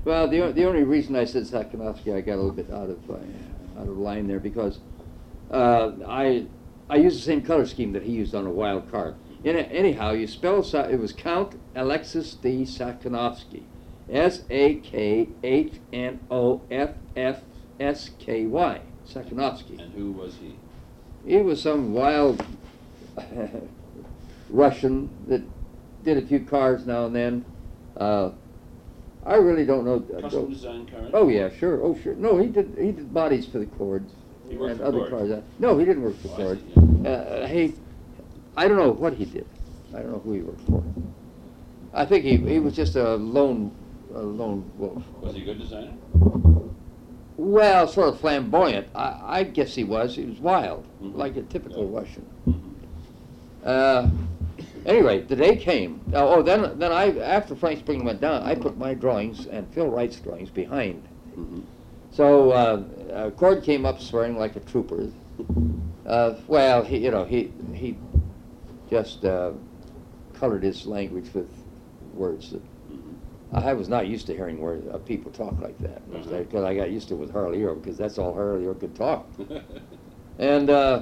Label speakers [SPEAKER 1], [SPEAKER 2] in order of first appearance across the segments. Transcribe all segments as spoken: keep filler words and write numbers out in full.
[SPEAKER 1] Well, the, o- the only reason I said Sakonowski, I got a little bit out of, uh, out of line there because uh, I, I used the same color scheme that he used on a wild card. In anyhow, you spell, Sa- it was Count Alexis D. Sakonowski. S A K H N O F F S K Y. Sakonowski.
[SPEAKER 2] And who was he?
[SPEAKER 1] He was some wild Russian that did a few cars now and then. Uh, I really don't know.
[SPEAKER 2] Custom design car?
[SPEAKER 1] Oh yeah, sure. Oh sure. No, he did. He did bodies for the Cords
[SPEAKER 2] He worked
[SPEAKER 1] and
[SPEAKER 2] for
[SPEAKER 1] other
[SPEAKER 2] Cord.
[SPEAKER 1] cars. Uh, No, he didn't work for
[SPEAKER 2] Oh, I
[SPEAKER 1] Cord.
[SPEAKER 2] see, yeah.
[SPEAKER 1] Uh, he, I don't know what he did. I don't know who he worked for. I think he he was just a lone a lone wolf.
[SPEAKER 2] Was he a good designer?
[SPEAKER 1] Well, sort of flamboyant. I, I guess he was. He was wild,
[SPEAKER 2] Mhm.
[SPEAKER 1] like a typical
[SPEAKER 2] Yeah.
[SPEAKER 1] Russian.
[SPEAKER 2] Mhm.
[SPEAKER 1] Uh, anyway, the day came. Oh, oh, then then I after Frank Spring went down, I put my drawings and Phil Wright's drawings behind.
[SPEAKER 2] Mhm.
[SPEAKER 1] So uh, uh, Cord came up swearing like a trooper. Uh, well, he you know he he just uh, colored his language with words that
[SPEAKER 2] Mhm.
[SPEAKER 1] I was not used to hearing words uh, people talk like that because
[SPEAKER 2] Uh-huh.
[SPEAKER 1] I got used to it with Harley Earl because that's all Harley Earl could talk. And uh,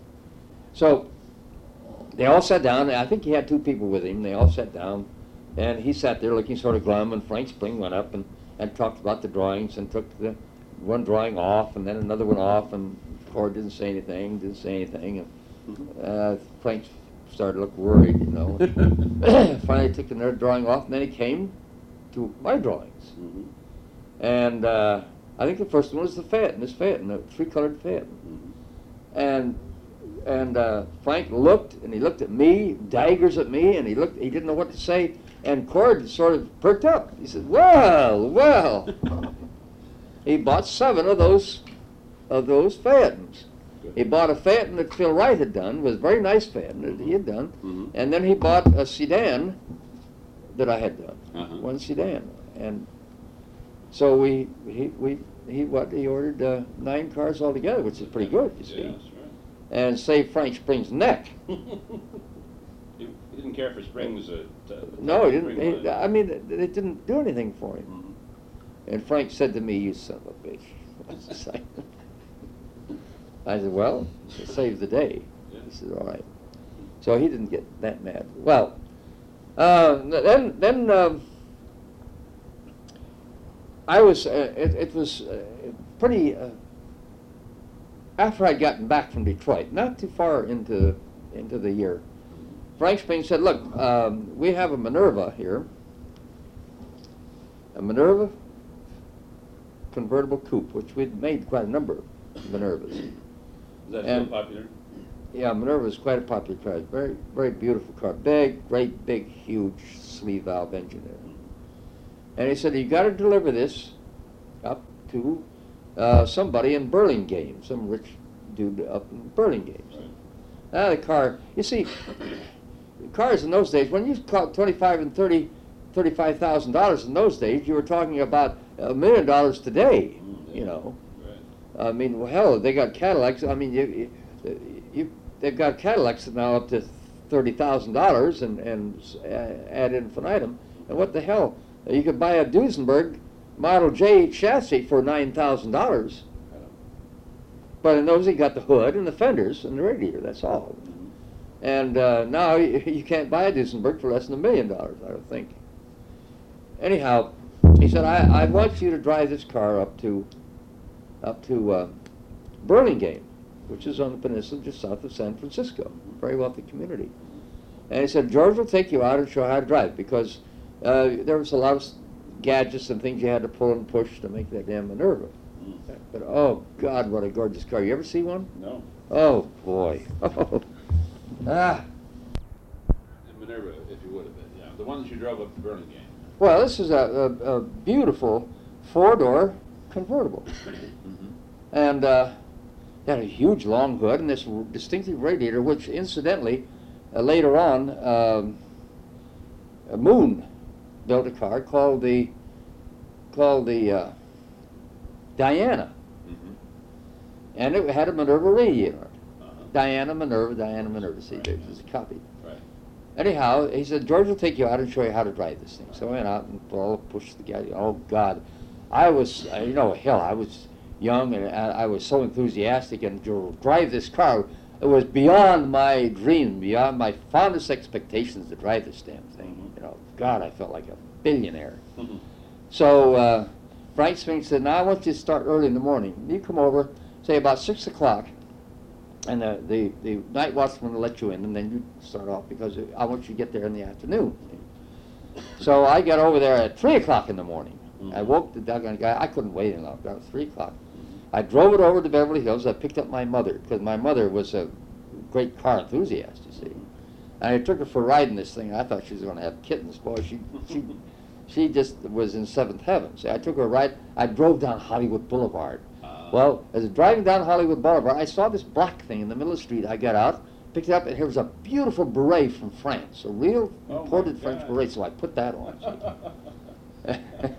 [SPEAKER 1] so they all sat down. I think he had two people with him. They all sat down, and he sat there looking sort of glum. And Frank Spring went up and, and talked about the drawings and took the one drawing off and then another one off. And Cord didn't say anything, didn't say anything. And uh, Frank started to look worried, you know. Finally took another drawing off, and then he came to my drawings.
[SPEAKER 2] Mhm.
[SPEAKER 1] And uh, I think the first one was the Phaeton, this Phaeton, a three-colored Phaeton.
[SPEAKER 2] Mhm.
[SPEAKER 1] And and uh, Frank looked, and he looked at me, daggers at me, and he looked. He didn't know what to say. And Cord sort of perked up. He said, "Well, well." He bought seven of those of those Phaetons.
[SPEAKER 2] Good.
[SPEAKER 1] He bought a Phaeton that Phil Wright had done, was a very nice Phaeton that he had done,
[SPEAKER 2] Mhm.
[SPEAKER 1] and then he bought a sedan that I had done,
[SPEAKER 2] Uh-huh.
[SPEAKER 1] one sedan, and so we he we he what he ordered uh, nine cars altogether, which is pretty good, you see,
[SPEAKER 2] Yes,
[SPEAKER 1] and saved Frank Spring's neck.
[SPEAKER 2] right. he, he didn't care for Springs. Uh, t-
[SPEAKER 1] No, he
[SPEAKER 2] Spring
[SPEAKER 1] didn't. He,
[SPEAKER 2] line.
[SPEAKER 1] I mean, it, it didn't do anything for him.
[SPEAKER 2] Mhm.
[SPEAKER 1] And Frank said to me, "You son of a bitch." I said, "Well, it saved the day."
[SPEAKER 2] Yeah.
[SPEAKER 1] He said, "All right." So he didn't get that mad. Well, uh, then then um, I was. Uh, it, it was uh, pretty. Uh, after I'd gotten back from Detroit, not too far into into the year, Frank Spring said, "Look, um, we have a Minerva here. A Minerva convertible coupe, which we'd made quite a number of Minervas.
[SPEAKER 2] Is that
[SPEAKER 1] and-
[SPEAKER 2] still popular?
[SPEAKER 1] Yeah, Minerva is quite a popular car. Very, very beautiful car. Big, great, big, huge sleeve valve engine there. And he said, you got to deliver this up to uh, somebody in Burlingame, some rich dude up in Burlingame.
[SPEAKER 2] Right.
[SPEAKER 1] Now the car, you see, cars in those days, when you caught twenty-five and thirty, thirty-five thousand dollars in those days, you were talking about a million dollars today.
[SPEAKER 2] Mm,
[SPEAKER 1] You
[SPEAKER 2] yeah.
[SPEAKER 1] know,
[SPEAKER 2] Right.
[SPEAKER 1] I mean, well, hell, they got Cadillacs. I mean, you, you, you they've got Cadillacs now up to thirty thousand dollars and and s- a- ad infinitum. And what the hell? You could buy a Duesenberg Model J chassis for nine thousand dollars.
[SPEAKER 2] I don't-
[SPEAKER 1] But in those, you got the hood and the fenders and the radiator. That's all.
[SPEAKER 2] Mhm.
[SPEAKER 1] And uh, now you, you can't buy a Duesenberg for less than a million dollars, I don't think. Anyhow, he said, I, I want you to drive this car up to up to uh, Burlingame, which is on the peninsula just south of San Francisco, very wealthy community. And he said, George will take you out and show how to drive, because uh, there was a lot of s- gadgets and things you had to pull and push to make that damn Minerva.
[SPEAKER 2] Mm.
[SPEAKER 1] But oh God, what a gorgeous car! You ever see one?
[SPEAKER 2] No.
[SPEAKER 1] Oh boy! ah.
[SPEAKER 2] And Minerva, if you would have been, yeah. The one that you drove up to Burlingame.
[SPEAKER 1] Well, this is a, a, a beautiful four-door convertible,
[SPEAKER 2] Mm-hmm.
[SPEAKER 1] and uh, it had a huge long hood and this r- distinctive radiator, which incidentally, uh, later on, um, uh, Moon built a car called the called the uh, Diana,
[SPEAKER 2] Mm-hmm.
[SPEAKER 1] and it had a Minerva radiator.
[SPEAKER 2] Uh-huh.
[SPEAKER 1] Diana Minerva, Diana Minerva. See, there's a copy.
[SPEAKER 2] Right.
[SPEAKER 1] anyhow, he said, George will take you out and show you how to drive this thing. So I went out and well, pushed the guy. Oh, God. I was, uh, you know, hell, I was young and I, I was so enthusiastic and to drive this car. It was beyond my dream, beyond my fondest expectations to drive this damn thing.
[SPEAKER 2] Mm-hmm.
[SPEAKER 1] You know, God, I felt like a billionaire.
[SPEAKER 2] Mm-hmm.
[SPEAKER 1] So uh, Frank Spink said, now I want you to start early in the morning. You come over, say about six o'clock, and the, the, the night watchman will let you in, and then you start off because I want you to get there in the afternoon. So I got over there at three o'clock in the morning.
[SPEAKER 2] Mm-hmm.
[SPEAKER 1] I woke the doggone guy. I couldn't wait any longer. It was three o'clock. I drove it over to Beverly Hills. I picked up my mother, because my mother was a great car enthusiast, you see. And I took her for a ride in this thing. I thought she was going to have kittens. Boy, she, she, she just was in seventh heaven. See, I took her a ride. I drove down Hollywood Boulevard.
[SPEAKER 2] Uh,
[SPEAKER 1] Well, as I was driving down Hollywood Boulevard, I saw this black thing in the middle of the street. I got out, picked it up, and here was a beautiful beret from France, a real
[SPEAKER 2] Oh, my
[SPEAKER 1] imported French
[SPEAKER 2] God.
[SPEAKER 1] beret, so I put that on. see.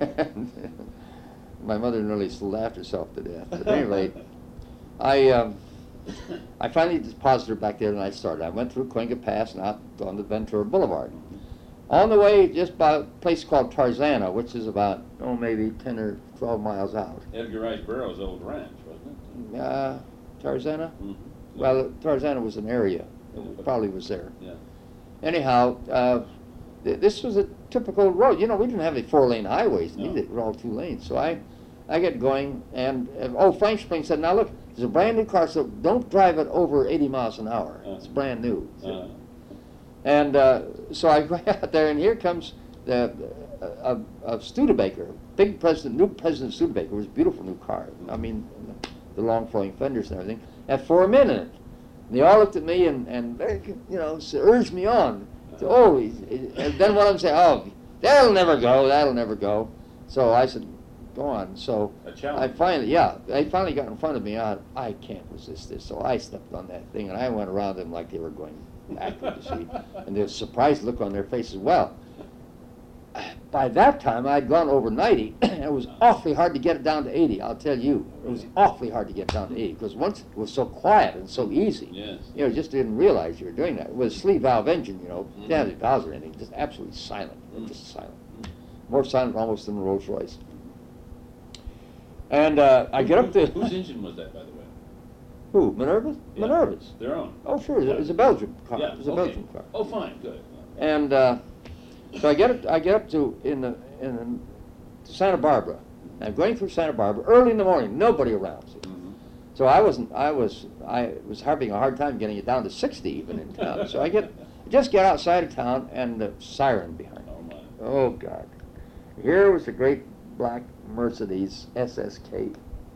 [SPEAKER 1] My mother nearly laughed herself to death. But at any rate, I, um, I finally deposited her back there, and I started. I went through Coenga Pass and out on the Ventura Boulevard. On the way, just by a place called Tarzana, which is about, oh, maybe ten or twelve miles out.
[SPEAKER 2] Edgar Rice Burroughs' old ranch, wasn't
[SPEAKER 1] Uh, Tarzana?
[SPEAKER 2] it? Mm-hmm.
[SPEAKER 1] Well, Tarzana was an area. It probably was there.
[SPEAKER 2] Yeah.
[SPEAKER 1] Anyhow, uh, th this was a typical road. You know, we didn't have any four-lane highways.
[SPEAKER 2] No.
[SPEAKER 1] They were all two lanes. So I, I get going, and, uh, oh, Frank Spring said, now look, there's a brand new car, so don't drive it over eighty miles an hour.
[SPEAKER 2] Uh-huh.
[SPEAKER 1] It's brand new.
[SPEAKER 2] Uh,
[SPEAKER 1] And uh, so I go out there, and here comes the, uh, a, a Studebaker, big president, new president Studebaker. It was a beautiful new car. I mean, the long flowing fenders and everything. Had four men in it. And they all looked at me and, and you know, urged me on. So, oh, he's, he, and then one of them said, oh, that'll never go, that'll never go. So I said, go on. So
[SPEAKER 2] A
[SPEAKER 1] I
[SPEAKER 2] challenge.
[SPEAKER 1] finally, yeah, they finally got in front of me. I, I can't resist this. So I stepped on that thing, and I went around them like they were going backward, you see. And there's a surprised look on their faces. Well, by that time, I'd gone over ninety, and it was awfully hard to get it down to eighty, I'll tell you. It was awfully hard to get down to eighty, because once it was so quiet and so easy,
[SPEAKER 2] Yes.
[SPEAKER 1] you know, just didn't realize you were doing that. It was a sleeve valve engine, you know,
[SPEAKER 2] Mhm.
[SPEAKER 1] didn't have any valves or anything, just absolutely silent,
[SPEAKER 2] Mhm.
[SPEAKER 1] just silent. More silent almost than the Rolls Royce. And uh, I get up to...
[SPEAKER 2] Whose engine was that, by the way?
[SPEAKER 1] Who, Minerva's?
[SPEAKER 2] Yeah.
[SPEAKER 1] Minerva's.
[SPEAKER 2] Their own.
[SPEAKER 1] Oh, sure, it was a Belgian car.
[SPEAKER 2] Yeah.
[SPEAKER 1] It was a
[SPEAKER 2] okay.
[SPEAKER 1] Belgian car.
[SPEAKER 2] Oh, fine, good.
[SPEAKER 1] And uh, so I get up, I get up to in the in the, to Santa Barbara. I'm going through Santa Barbara early in the morning, nobody around. See?
[SPEAKER 2] Mm-hmm.
[SPEAKER 1] So I wasn't. I was. I was having a hard time getting it down to sixty even in town. So I get just get outside of town and the siren behind me.
[SPEAKER 2] Oh my.
[SPEAKER 1] Oh God! Here was a great black Mercedes S S K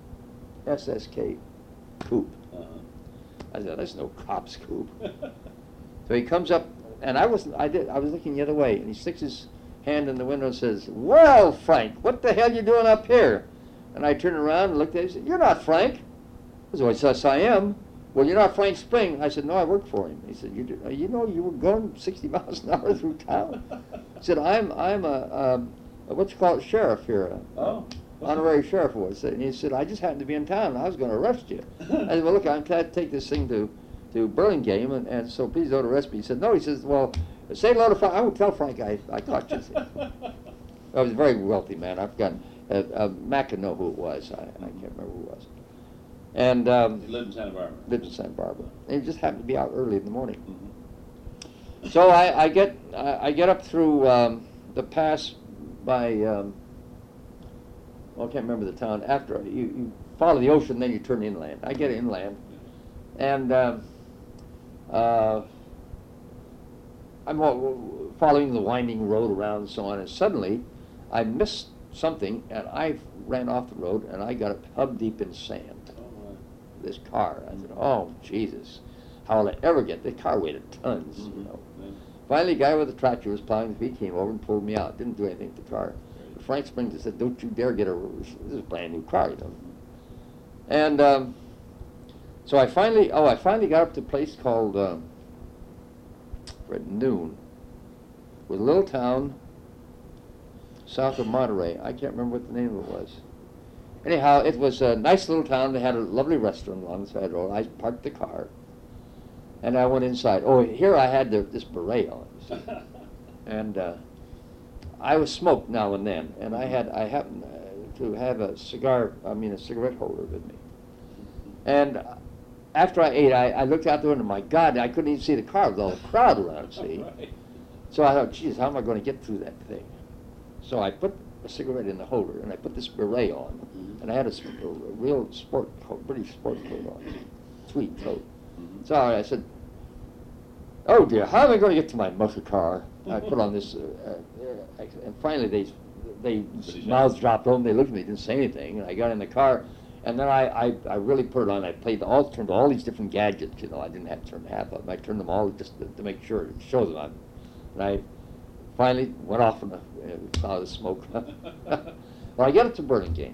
[SPEAKER 1] S S K coupe.
[SPEAKER 2] Uh-huh.
[SPEAKER 1] I said, "That's no cop's coupe." So he comes up, and I was I did I was looking the other way, and he sticks his hand in the window and says, "Well, Frank, what the hell you doing up here?" And I turned around and looked at him and said, "You're not Frank." I said, "Well, yes, I am." "Well, you're not Frank Spring." I said, "No, I work for him." He said, "You do, you know you were going sixty miles an hour through town?" He said, "I'm I'm a, a what you call it, sheriff here, a
[SPEAKER 2] Oh.
[SPEAKER 1] honorary sheriff was." And he said, "I just happened to be in town, and I was going to arrest you." I said, "Well, look, I'm glad to take this thing to to Burlingame, and, and so please don't arrest me." He said, "No." He says, "Well, say hello to Frank. I won't tell Frank I, I caught you." I was a very wealthy man. I've forgotten. Uh, uh, Mac can know who it was. I, I can't remember who it was. And um,
[SPEAKER 2] He lived in Santa Barbara.
[SPEAKER 1] lived in Santa Barbara. And he just happened to be out early in the morning.
[SPEAKER 2] Mm-hmm.
[SPEAKER 1] So I, I get I, I get up through um, the pass by um, well, I can't remember the town. After you, you follow the ocean, then you turn inland. I get inland, and um, uh, I'm all- following the winding road around and so on. And suddenly, I missed something, and I ran off the road, and I got hub deep in sand.
[SPEAKER 2] Oh my.
[SPEAKER 1] This car. I said, "Oh Jesus, how will I ever get?" The car weighed tons,
[SPEAKER 2] Mhm.
[SPEAKER 1] you know.
[SPEAKER 2] Yeah.
[SPEAKER 1] Finally, a guy with a tractor was plowing the feet, came over and pulled me out. Didn't do anything to the car.
[SPEAKER 2] Great.
[SPEAKER 1] Frank Springs said, "Don't you dare get a, this is a brand new car, you know." And um, so I finally, oh, I finally got up to a place called, um, at noon, with a little town south of Monterey. I can't remember what the name of it was. Anyhow, it was a nice little town. They had a lovely restaurant along the side of the road. I parked the car, and I went inside. Oh, here I had the, this beret on, you And uh, I was smoked now and then, and I had I happened uh, to have a cigar, I mean a cigarette holder with me. And after I ate, I, I looked out the window. My God, I couldn't even see the car with all the crowd around. See,
[SPEAKER 2] Right.
[SPEAKER 1] so I thought, geez, how am I going to get through that thing? So I put a cigarette in the holder, and I put this beret on,
[SPEAKER 2] Mhm.
[SPEAKER 1] and I had a, s- a real sport coat, British sport coat on, tweed coat.
[SPEAKER 2] Mhm.
[SPEAKER 1] So I said, oh dear, how am I going to get to my motor car? I put on this, uh, uh, and finally they, they
[SPEAKER 2] Pretty
[SPEAKER 1] mouths
[SPEAKER 2] sharp.
[SPEAKER 1] dropped home. They looked at me, didn't say anything. And I got in the car, and then I, I, I really put it on. I played all, turned all these different gadgets. You know, I didn't have to turn half of them. I turned them all just to, to make sure it shows them. And I finally went off in a uh, cloud of smoke. Well, I get up to Burlingame,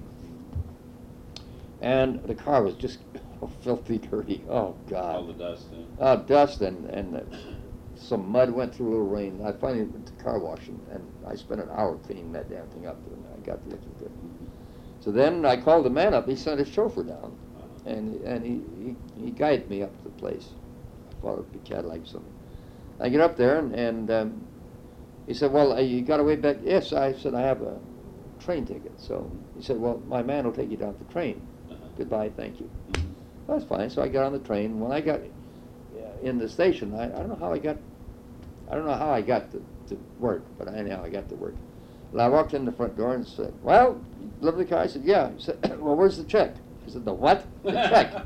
[SPEAKER 1] and the car was just filthy dirty. Oh God!
[SPEAKER 2] All the dust. Yeah.
[SPEAKER 1] Uh, dust and, and uh, some mud went through a little rain. I finally went to car washing, and I spent an hour cleaning that damn thing up, and I got it looking good. So then I called the man up. He sent his chauffeur down, and and he, he, he guided me up to the place. I thought it'd be Cadillac or something. I get up there, and, and um, he said, well, uh, you got a way back? Yes, I said, I have a train ticket. So he said, well, my man will take you down to the train.
[SPEAKER 2] Uh-huh.
[SPEAKER 1] Goodbye, thank you.
[SPEAKER 2] Mhm.
[SPEAKER 1] That's fine. So I got on the train. When I got uh, in the station, I, I don't know how I got, I don't know how I got to, to work, but anyhow, I got to work. Well, I walked in the front door and said, well, you deliver the car? I said, yeah. He said, well, where's the check? I said, the what? The check.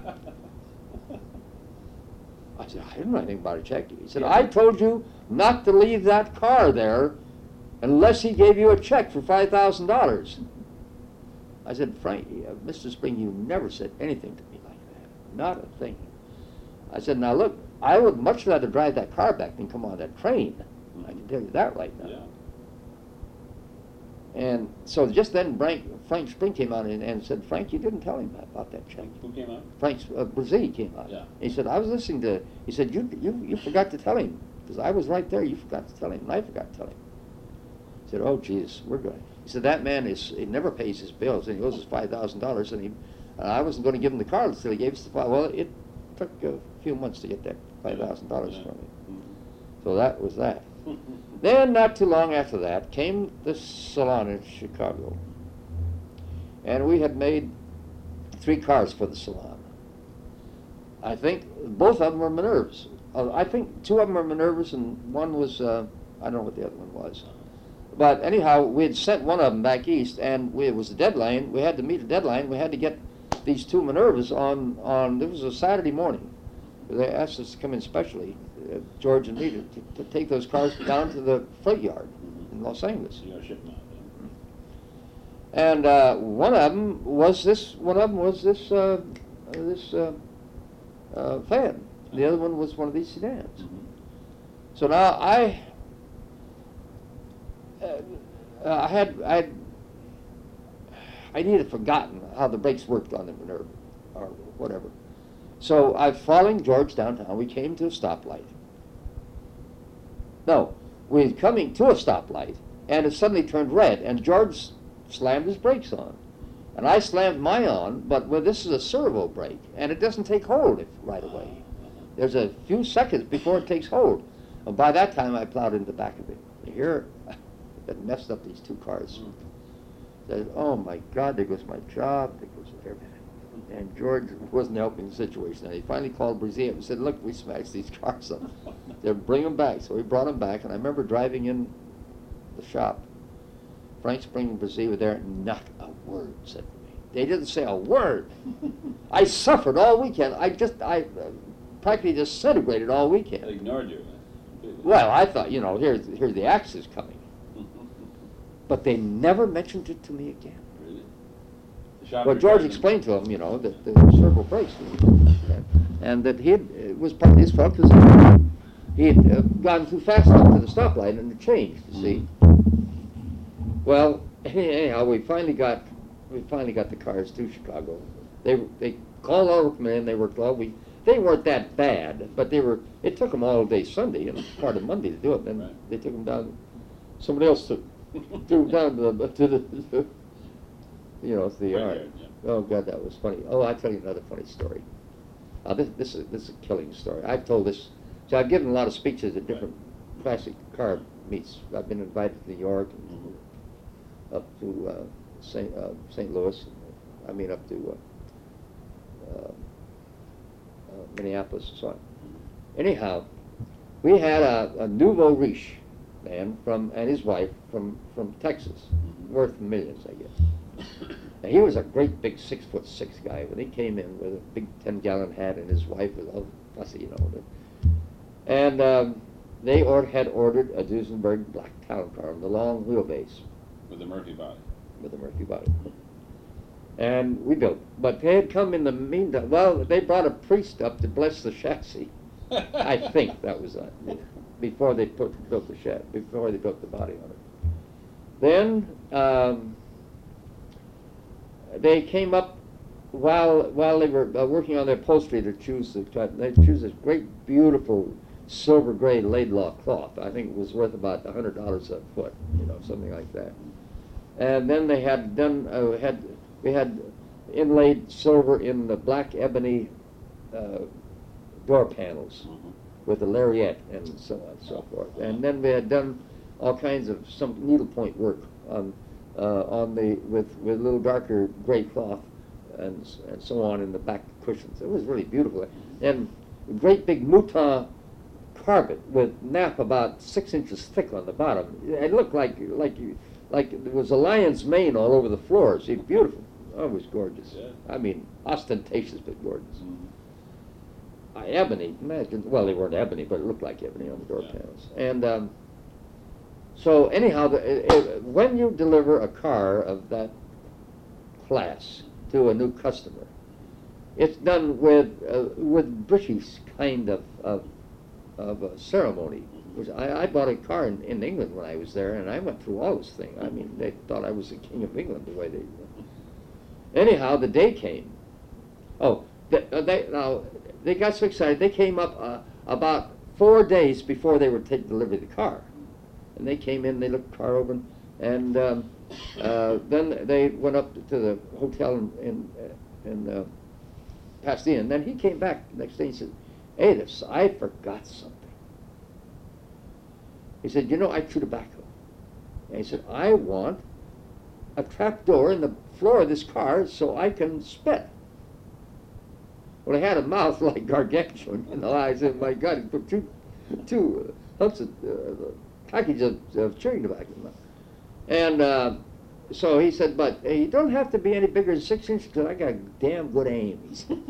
[SPEAKER 1] I said, I didn't know anything about a check. He said,
[SPEAKER 2] Yeah.
[SPEAKER 1] I told you not to leave that car there unless he gave you a check for five thousand dollars. I said, Frank, uh, Mister Spring, you never said anything to me like that. Not a thing. I said, now look, I would much rather drive that car back than come on that train. I can tell you that right now.
[SPEAKER 2] Yeah.
[SPEAKER 1] And so just then Frank, Frank Spring came out and, and said, Frank, you didn't tell him about that check.
[SPEAKER 2] Who came out?
[SPEAKER 1] Frank uh, Brazil came out.
[SPEAKER 2] Yeah.
[SPEAKER 1] He said, I was listening to, he said, you, you, you forgot to tell him, because I was right there, you forgot to tell him, and I forgot to tell him. He said, oh, Jesus, we're good. He said, that man is, he never pays his bills, and he owes us five thousand dollars, and he, uh, I wasn't going to give him the car until he gave us the five. Well, it took a few months to get that five thousand dollars
[SPEAKER 2] Yeah.
[SPEAKER 1] from me.
[SPEAKER 2] Mhm.
[SPEAKER 1] So that was that. Then, not too long after that, came the salon in Chicago. And we had made three cars for the salon. I think both of them were Minervas. Uh, I think two of them were Minervas, and one was, uh, I don't know what the other one was. But anyhow, we had sent one of them back east, and we, it was the deadline. We had to meet a deadline. We had to get these two Minervas on, on it was a Saturday morning. They asked us to come in specially, uh, George and me, to, to take those cars down to the freight yard in Los Angeles.
[SPEAKER 2] You got shipped out.
[SPEAKER 1] And uh, one of them was this. One of them was this. Uh, uh, this uh, uh, van. The other one was one of these sedans.
[SPEAKER 2] Mhm.
[SPEAKER 1] So now I. Uh, I had I. Had, I needed forgotten how the brakes worked on the Minerva, or whatever. So I following George downtown. We came to a stoplight. No, we were coming to a stoplight, and it suddenly turned red, and George slammed his brakes on. And I slammed mine on, but well, this is a servo brake, and it doesn't take hold if, right away. There's a few seconds before it takes hold. And by that time, I plowed into the back of it. Here, it messed up these two cars. Said, oh my God, there goes my job, there goes everything. And George wasn't helping the situation. And he finally called Brazil and said, look, we smashed these cars up. Said, bring them back. So we brought them back, and I remember driving in the shop. Frank Spring and Brazil were there, and not a word said to me. They didn't say a word. I suffered all weekend. I just, I uh, practically disintegrated all
[SPEAKER 2] They
[SPEAKER 1] weekend.
[SPEAKER 2] ignored you.
[SPEAKER 1] Well, I thought, you know, here's, here's the axe is coming. But they never mentioned it to me again.
[SPEAKER 2] Really? The shop
[SPEAKER 1] Well,
[SPEAKER 2] you're
[SPEAKER 1] George
[SPEAKER 2] driving-
[SPEAKER 1] explained to him, you know, that the servo brakes, and that he had, it was partly his fault because he had uh, gone too fast up to the stoplight and it changed, you see. Well, anyhow, we finally got, we finally got the cars to Chicago. They they called all of them in. They worked all week. They weren't that bad, but they were. It took them all day Sunday and part of Monday to do it. Then
[SPEAKER 2] Right.
[SPEAKER 1] they took them down. Somebody else took, took them down to the to the, you know, to the
[SPEAKER 2] Right
[SPEAKER 1] yard.
[SPEAKER 2] here, yeah.
[SPEAKER 1] Oh God, that was funny. Oh, I'll tell you another funny story. Uh, this this is this is a killing story. I've told this. So I've given a lot of speeches at different classic car meets. I've been invited to New York and up to uh, Saint uh, Saint Louis. I mean, up to uh, uh, uh, Minneapolis and so on. Anyhow, we had a, a nouveau riche man from and his wife from from Texas, worth millions, I guess. And he was a great big six foot six guy. When he came in with a big ten gallon hat, and his wife was all fussy, you know. And um, they or had ordered a Duesenberg black town car with a long wheelbase.
[SPEAKER 2] With a Murphy body.
[SPEAKER 1] With a Murphy body. And we built. But they had come in the meantime. Well, they brought a priest up to bless the chassis. I think that was uh, before they put, built the chassis, before they built the body on it. Then um, they came up while while they were uh, working on their upholstery to choose the they choose this great beautiful silver gray Laidlaw cloth. I think it was worth about a hundred dollars a foot, you know, something like that. And then they had done uh, had we had inlaid silver in the black ebony uh, door panels mm-hmm. with a lariat and so on and so forth. And then we had done all kinds of some needlepoint work on uh, on the with with a little darker gray cloth and and so on in the back cushions. It was really beautiful. And a great big mouton carpet with nap about six inches thick on the bottom. It looked like like you like there was a lion's mane all over the floors. It was beautiful. Oh, it was gorgeous. Yeah. I mean, ostentatious but gorgeous. Mm-hmm. Uh, ebony, imagine. Well, they weren't ebony, but it looked like ebony on the door yeah. panels. And um, so, anyhow, the, it, it, when you deliver a car of that class to a new customer, it's done with uh, with British kind of of, of a ceremony. Which I, I bought a car in, in England when I was there, and I went through all this thing. I mean, they thought I was the king of England the way they. Anyhow, the day came. Oh, they, uh, they now they got so excited. They came up uh, about four days before they were to deliver the car, and they came in. They looked the car over, and um, uh, then they went up to the hotel in in, in uh, Pasadena. And then he came back the next day and said, "Hey, this I forgot something." He said, "You know, I chew tobacco." And he said, "I want a trap door in the floor of this car so I can spit." Well, he had a mouth like gargantuan, you know. I said, "My God, he put two, two uh, humps of uh, package of, of chewing tobacco in my mouth." And uh, so he said, "But uh, you don't have to be any bigger than six inches because I got damn good aim." He said.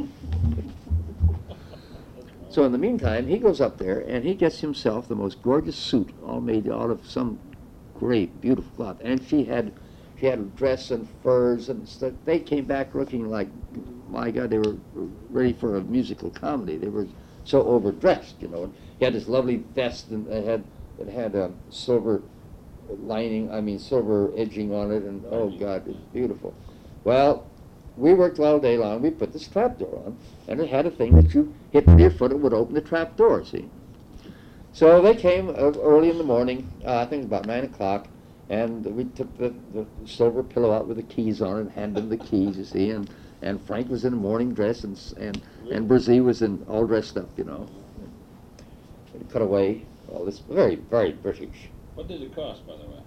[SPEAKER 1] So in the meantime, he goes up there and he gets himself the most gorgeous suit, all made out of some great, beautiful cloth. And she had, she had a dress and furs and stuff. They came back looking like, my God, they were ready for a musical comedy. They were so overdressed, you know. And he had this lovely vest and it had, it had a silver lining, I mean silver edging on it, and oh God, it's beautiful. Well, we worked all day long. We put this trap door on, and it had a thing that you hit with your foot, it would open the trap door, see? So they came uh, early in the morning, uh, I think about nine o'clock, and we took the, the silver pillow out with the keys on it and handed them the keys, you see, and, and Frank was in a morning dress, and and, and Brzee was in all dressed up, you know. And cut away, all this, very, very British.
[SPEAKER 2] What did it cost, by the way?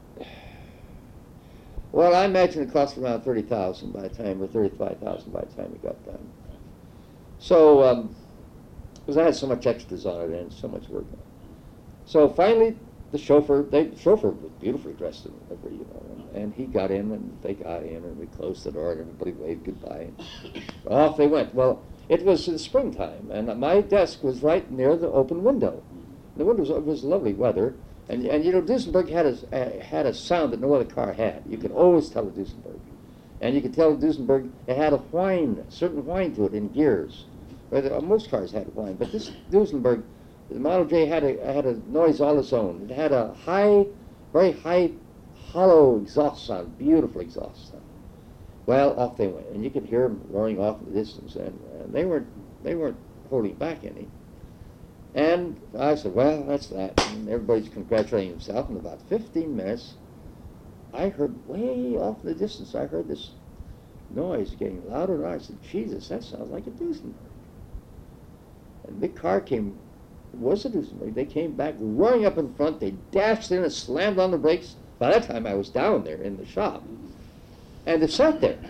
[SPEAKER 1] Well, I imagine it cost around thirty thousand by the time, or thirty-five thousand by the time it got done. So, um, because I had so much extras on it and so much work on it. So finally, the chauffeur, they, the chauffeur was beautifully dressed in livery, you know, and, and he got in, and they got in, and we closed the door, and everybody waved goodbye, and off they went. Well, it was in springtime, and my desk was right near the open window. The window was, it was lovely weather. And, and you know, Duesenberg had a, uh, had a sound that no other car had. You could always tell a Duesenberg. And you could tell a Duesenberg, it had a whine, a certain whine to it in gears. Where uh, most cars had a whine, but this Duesenberg, the Model J had a, had a noise all its own. It had a high, very high, hollow exhaust sound, beautiful exhaust sound. Well, off they went, and you could hear them roaring off in the distance, and, and they weren't, they weren't holding back any. And I said, well, that's that. And everybody's congratulating himself. In about fifteen minutes, I heard way off in the distance, I heard this noise getting louder and louder. I said, Jesus, that sounds like a Duesenberg. And the big car came was it Duesenberg? They came back roaring up in front. They dashed in and slammed on the brakes. By that time, I was down there in the shop. And they sat there.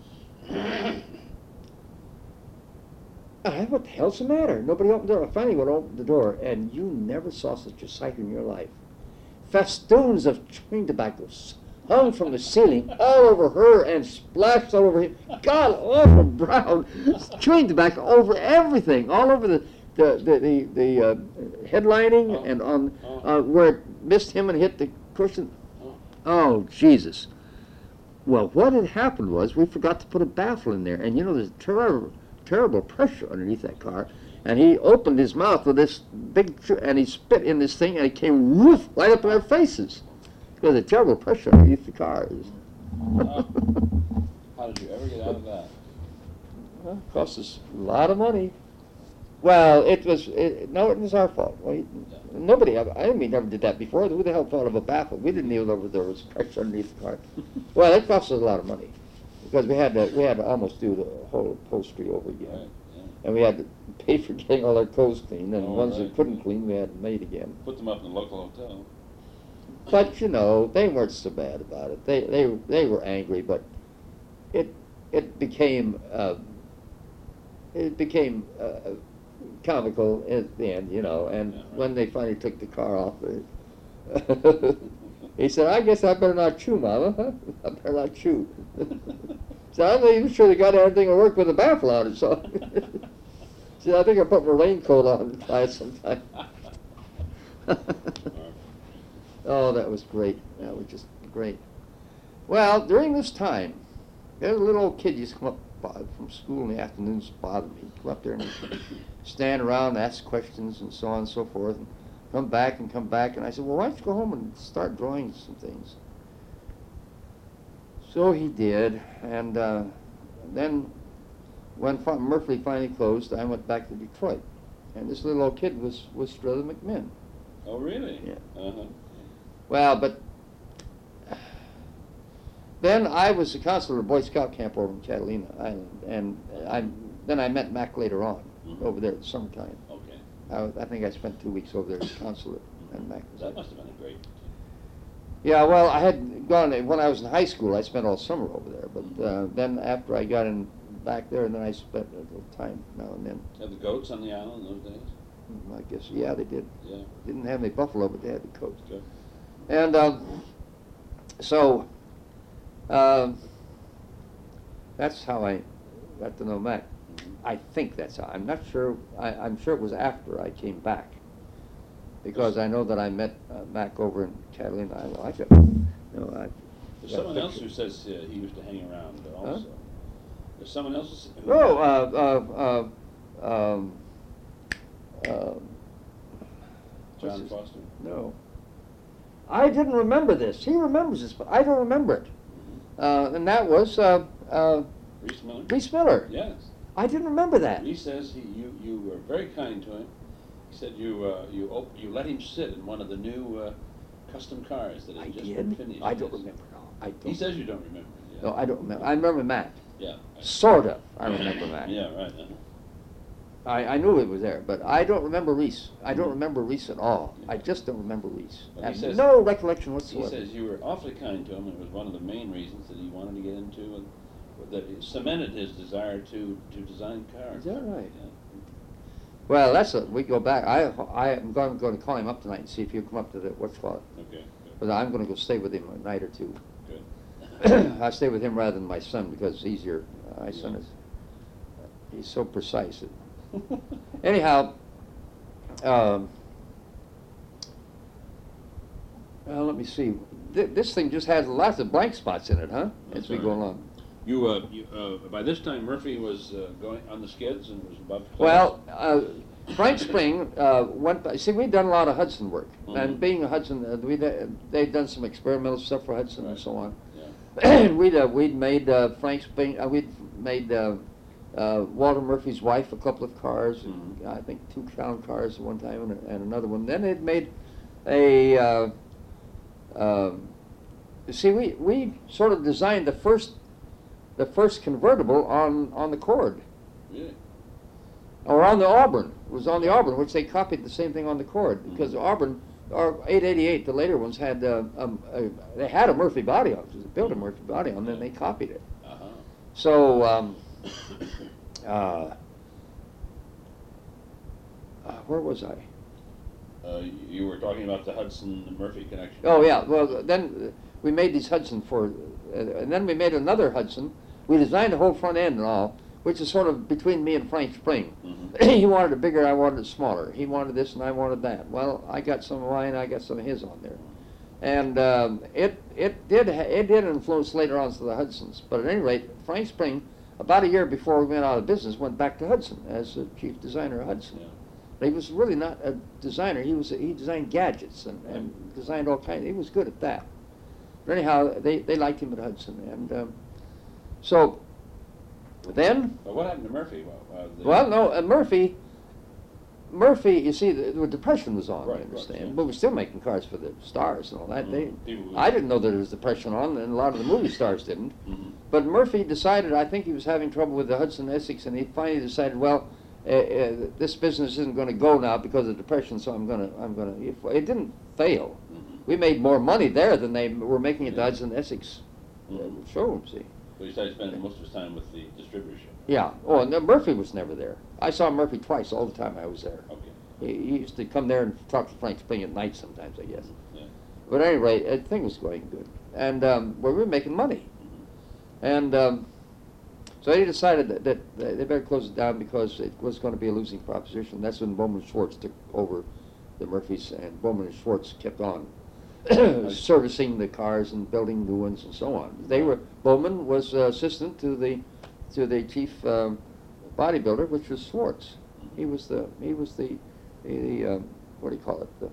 [SPEAKER 1] I, what the hell's the matter? Nobody opened the door. I finally went open the door, and you never saw such a sight in your life. Festoons of chewing tobacco hung from the ceiling all over her and splashed all over him. God awful brown chewing tobacco over everything, all over the the the the, the uh, headlining
[SPEAKER 2] Oh.
[SPEAKER 1] and on
[SPEAKER 2] Oh.
[SPEAKER 1] uh, where it missed him and hit the cushion.
[SPEAKER 2] Oh.
[SPEAKER 1] Oh Jesus! Well, what had happened was we forgot to put a baffle in there, and you know there's terrible terrible pressure underneath that car. And he opened his mouth with this big, tr- and he spit in this thing, and it came woof right up in our faces. Because the terrible pressure underneath the car is.
[SPEAKER 2] Wow. How did you ever get out of that?
[SPEAKER 1] Well, it cost us a lot of money. Well, it was, it, no, it was our fault. We, nobody, I, I mean, never did that before. Who the hell thought of a baffle? We didn't even know there was pressure underneath the car. Well, it cost us a lot of money. Because we had to, we had to almost do the whole upholstery over again.
[SPEAKER 2] Right, yeah.
[SPEAKER 1] And we had to pay for getting all our clothes cleaned, and
[SPEAKER 2] Oh,
[SPEAKER 1] ones
[SPEAKER 2] right.
[SPEAKER 1] that couldn't clean, we had made again.
[SPEAKER 2] Put them up in the local hotel.
[SPEAKER 1] But you know, they weren't so bad about it. They they they were angry, but it it became uh, it became uh, comical at the end, you know. And
[SPEAKER 2] Yeah, right.
[SPEAKER 1] when they finally took the car off, it, he said, "I guess I better not chew, Mama. I better not chew." So I'm not even sure the guy had anything to work with a baffle on it. So, see, I think I put my raincoat on and try it sometime. Oh, that was great. That was just great. Well, during this time, there's a little old kid used to come up bo- from school in the afternoons to bother me. Come up there and stand around and ask questions and so on and so forth. And come back and come back. And I said, well, why don't you go home and start drawing some things? So he did. And uh, then when Fa- Murphy finally closed, I went back to Detroit. And this little old kid was, was Strother McMinn.
[SPEAKER 2] Oh, really?
[SPEAKER 1] Yeah.
[SPEAKER 2] Uh-huh.
[SPEAKER 1] Well, but then I was the counselor of a Boy Scout camp over in Catalina Island, and I then I met Mac later on
[SPEAKER 2] Mhm.
[SPEAKER 1] over there at summertime.
[SPEAKER 2] Okay.
[SPEAKER 1] I, I think I spent two weeks over there as counselor, and Mac was
[SPEAKER 2] That
[SPEAKER 1] there.
[SPEAKER 2] must have been a great.
[SPEAKER 1] Yeah, well, I had gone when I was in high school. I spent all summer over there, but uh, then after I got in back there, and then I spent a little time now and then.
[SPEAKER 2] Had the goats on the island in those days?
[SPEAKER 1] I guess yeah, they did.
[SPEAKER 2] Yeah.
[SPEAKER 1] Didn't have any buffalo, but they had the coast.
[SPEAKER 2] Good.
[SPEAKER 1] And um, so um, that's how I got to know Mac.
[SPEAKER 2] Mhm.
[SPEAKER 1] I think that's how. I'm not sure. I, I'm sure it was after I came back, because I know that I met uh, Mac over in Catalina Island. I got, you know, I
[SPEAKER 2] There's
[SPEAKER 1] got a
[SPEAKER 2] someone else
[SPEAKER 1] picture.
[SPEAKER 2] who says uh, he used to hang around also. There's someone else who...
[SPEAKER 1] Oh, uh, uh, uh, um, um, what's
[SPEAKER 2] John
[SPEAKER 1] his-
[SPEAKER 2] Foster.
[SPEAKER 1] No. I didn't remember this. He remembers this, but I don't remember it. Uh, and that was uh, uh,
[SPEAKER 2] Reese Miller?
[SPEAKER 1] Reese Miller.
[SPEAKER 2] Yes.
[SPEAKER 1] I didn't remember that.
[SPEAKER 2] Reese says he, you, you were very kind to him. He said you, uh, you, op- you let him sit in one of the new uh, custom cars that
[SPEAKER 1] I
[SPEAKER 2] had just been
[SPEAKER 1] did.
[SPEAKER 2] finished.
[SPEAKER 1] I don't
[SPEAKER 2] Yes.
[SPEAKER 1] remember. No, I don't.
[SPEAKER 2] He says you don't remember. Yeah.
[SPEAKER 1] No, I don't remember. I remember Matt.
[SPEAKER 2] Yeah. Right.
[SPEAKER 1] Sort of. I remember Matt.
[SPEAKER 2] Yeah, right. Uh-huh.
[SPEAKER 1] I, I knew it was there, but I don't remember Reese. I don't
[SPEAKER 2] Mhm.
[SPEAKER 1] remember Reese at all. I just don't remember Reese.
[SPEAKER 2] But
[SPEAKER 1] I
[SPEAKER 2] he
[SPEAKER 1] have
[SPEAKER 2] says-
[SPEAKER 1] no recollection
[SPEAKER 2] He
[SPEAKER 1] whatsoever.
[SPEAKER 2] says you were awfully kind to him. It was one of the main reasons that he wanted to get into, and that it cemented his desire to, to design cars.
[SPEAKER 1] Is that right?
[SPEAKER 2] Yeah.
[SPEAKER 1] Well, that's a, we go back. I, I am going, going to call him up tonight and see if he'll come up to the, what's called.
[SPEAKER 2] Okay,
[SPEAKER 1] But I'm going to go stay with him a night or two.
[SPEAKER 2] good, good.
[SPEAKER 1] I stay with him rather than my son because it's easier. My son is, he's so precise. Anyhow, um, well, let me see. Th this thing just has lots of blank spots in it, huh?
[SPEAKER 2] That's
[SPEAKER 1] As we
[SPEAKER 2] all
[SPEAKER 1] go
[SPEAKER 2] right.
[SPEAKER 1] along.
[SPEAKER 2] You, uh, you, uh, by this time Murphy was uh, going on the skids and was about to close.
[SPEAKER 1] Well, uh, Frank Spring uh, went. By, see, we'd done a lot of Hudson work,
[SPEAKER 2] Mhm.
[SPEAKER 1] and being a Hudson, uh, we they'd done some experimental stuff for Hudson and
[SPEAKER 2] Right.
[SPEAKER 1] so on.
[SPEAKER 2] Yeah.
[SPEAKER 1] And we'd uh, we'd made uh, Frank Spring. Uh, we'd made uh, uh, Walter Murphy's wife a couple of cars, and
[SPEAKER 2] Mhm.
[SPEAKER 1] I think two Crown cars at one time, and, and another one. Then they'd made a. Uh, um, see, we we sort of designed the first the first convertible on on the Cord.
[SPEAKER 2] Really?
[SPEAKER 1] Or on the Auburn. It was on the Auburn, which they copied the same thing on the Cord. Because the Auburn, or eight eighty-eight, the later ones had, uh, um, a, they had a Murphy body on it. They built a Murphy body on it, and then they copied it.
[SPEAKER 2] Uh-huh.
[SPEAKER 1] So, um, uh, uh, where was I?
[SPEAKER 2] Uh, you- you were talking about the Hudson-Murphy connection.
[SPEAKER 1] Oh, yeah, well, then uh, we made these Hudson for, uh, and then we made another Hudson. We designed the whole front end and all, which is sort of between me and Frank Spring.
[SPEAKER 2] Mhm.
[SPEAKER 1] He wanted it bigger, I wanted it smaller. He wanted this and I wanted that. Well, I got some of mine, I got some of his on there. And um, it, it, did, ha- it did influence later on to the Hudsons. But at any rate, Frank Spring, about a year before we went out of business, went back to Hudson as the chief designer of Hudson.
[SPEAKER 2] Yeah.
[SPEAKER 1] But he was really not a designer. He was a, he designed gadgets and, and designed all kinds. He was good at that. But anyhow, they, they liked him at Hudson, and um, so then.
[SPEAKER 2] But what happened to Murphy? Well, uh, the-
[SPEAKER 1] Well, no, uh, Murphy. Murphy, you see, the, the depression was on.
[SPEAKER 2] Right,
[SPEAKER 1] I
[SPEAKER 2] right,
[SPEAKER 1] understand,
[SPEAKER 2] yeah.
[SPEAKER 1] but we're still making cars for the stars and all that.
[SPEAKER 2] Mhm.
[SPEAKER 1] They,
[SPEAKER 2] People who-
[SPEAKER 1] I didn't know that there was depression on, and a lot of the movie stars didn't.
[SPEAKER 2] Mhm.
[SPEAKER 1] But Murphy decided, I think he was having trouble with the Hudson Essex, and he finally decided, well, uh, uh, this business isn't going to go now because of depression, so I'm going to, I'm going to. It didn't fail.
[SPEAKER 2] Mhm.
[SPEAKER 1] We made more money there than they were making at the
[SPEAKER 2] Yeah.
[SPEAKER 1] Hudson Essex uh,
[SPEAKER 2] Mhm.
[SPEAKER 1] showroom. See?
[SPEAKER 2] But he started spending most of his time with the distributorship.
[SPEAKER 1] Yeah. Oh, and then Murphy was never there. I saw Murphy twice all the time I was there.
[SPEAKER 2] Okay.
[SPEAKER 1] He, he used to come there and talk to Frank Spring at night sometimes, I guess.
[SPEAKER 2] Yeah.
[SPEAKER 1] But anyway, the thing was going good, and um, well, we were making money. And um, so they decided that, that they better close it down because it was going to be a losing proposition. That's when Bowman and Schwartz took over the Murphys, and Bowman and Schwartz kept on servicing the cars and building new ones and so on. They were Bowman was uh, assistant to the to the chief um, bodybuilder, which was Schwartz. He was the he was the the, the um, what do you call it, the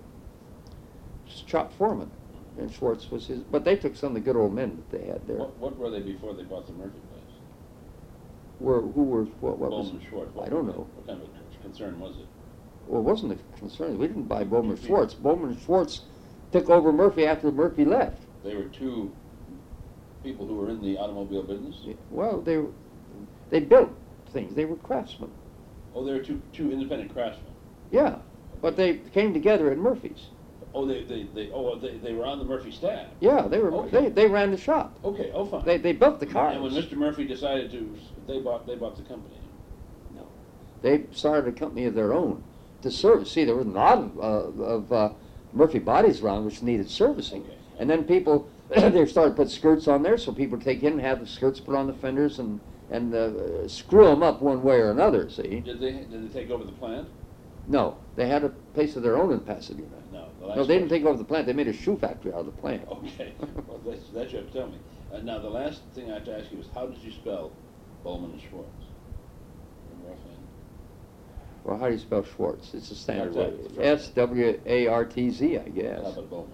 [SPEAKER 1] shop foreman, and Schwartz was his. But they took some of the good old men that they had there.
[SPEAKER 2] What, what were they before they bought the Murphy place?
[SPEAKER 1] Were who were what, what was?
[SPEAKER 2] Bowman Schwartz. What
[SPEAKER 1] I don't
[SPEAKER 2] were they-
[SPEAKER 1] know.
[SPEAKER 2] What kind of a concern was it?
[SPEAKER 1] Well, it wasn't a concern. We didn't buy Bowman and Schwartz. Bowman and Schwartz took over Murphy after Murphy left.
[SPEAKER 2] They were two people who were in the automobile business?
[SPEAKER 1] Well, they they built things. They were craftsmen.
[SPEAKER 2] Oh, they were two, two independent craftsmen.
[SPEAKER 1] Yeah, but they came together at Murphy's.
[SPEAKER 2] Oh, they, they, they, oh, they, they were on the Murphy staff.
[SPEAKER 1] Yeah, they were.
[SPEAKER 2] Okay.
[SPEAKER 1] They they ran the shop.
[SPEAKER 2] Okay, oh, fine.
[SPEAKER 1] They they built the cars.
[SPEAKER 2] And when Mister Murphy decided to, they bought, they bought the company.
[SPEAKER 1] No, they started a company of their own to service. See, there were a lot of, uh, of uh, Murphy bodies around which needed servicing,
[SPEAKER 2] Okay.
[SPEAKER 1] and then people they started to put skirts on there, so people take in and have the skirts put on the fenders and and uh, screw them up one way or another. See?
[SPEAKER 2] Did they, did they take over the plant?
[SPEAKER 1] No, they had a place of their own in Pasadena.
[SPEAKER 2] No. The last
[SPEAKER 1] No, they didn't
[SPEAKER 2] question-
[SPEAKER 1] take over the plant. They made a shoe factory out of the plant.
[SPEAKER 2] Okay, well, that's, that you have to tell me. Uh, now, the last thing I have to ask you is, how did you spell Bowman and Schwartz? Remember offhand?
[SPEAKER 1] Well, how do you spell Schwartz? It's a standard
[SPEAKER 2] That's
[SPEAKER 1] way.
[SPEAKER 2] it, that's right.
[SPEAKER 1] S W A R T Z, I guess.
[SPEAKER 2] How about Bowman?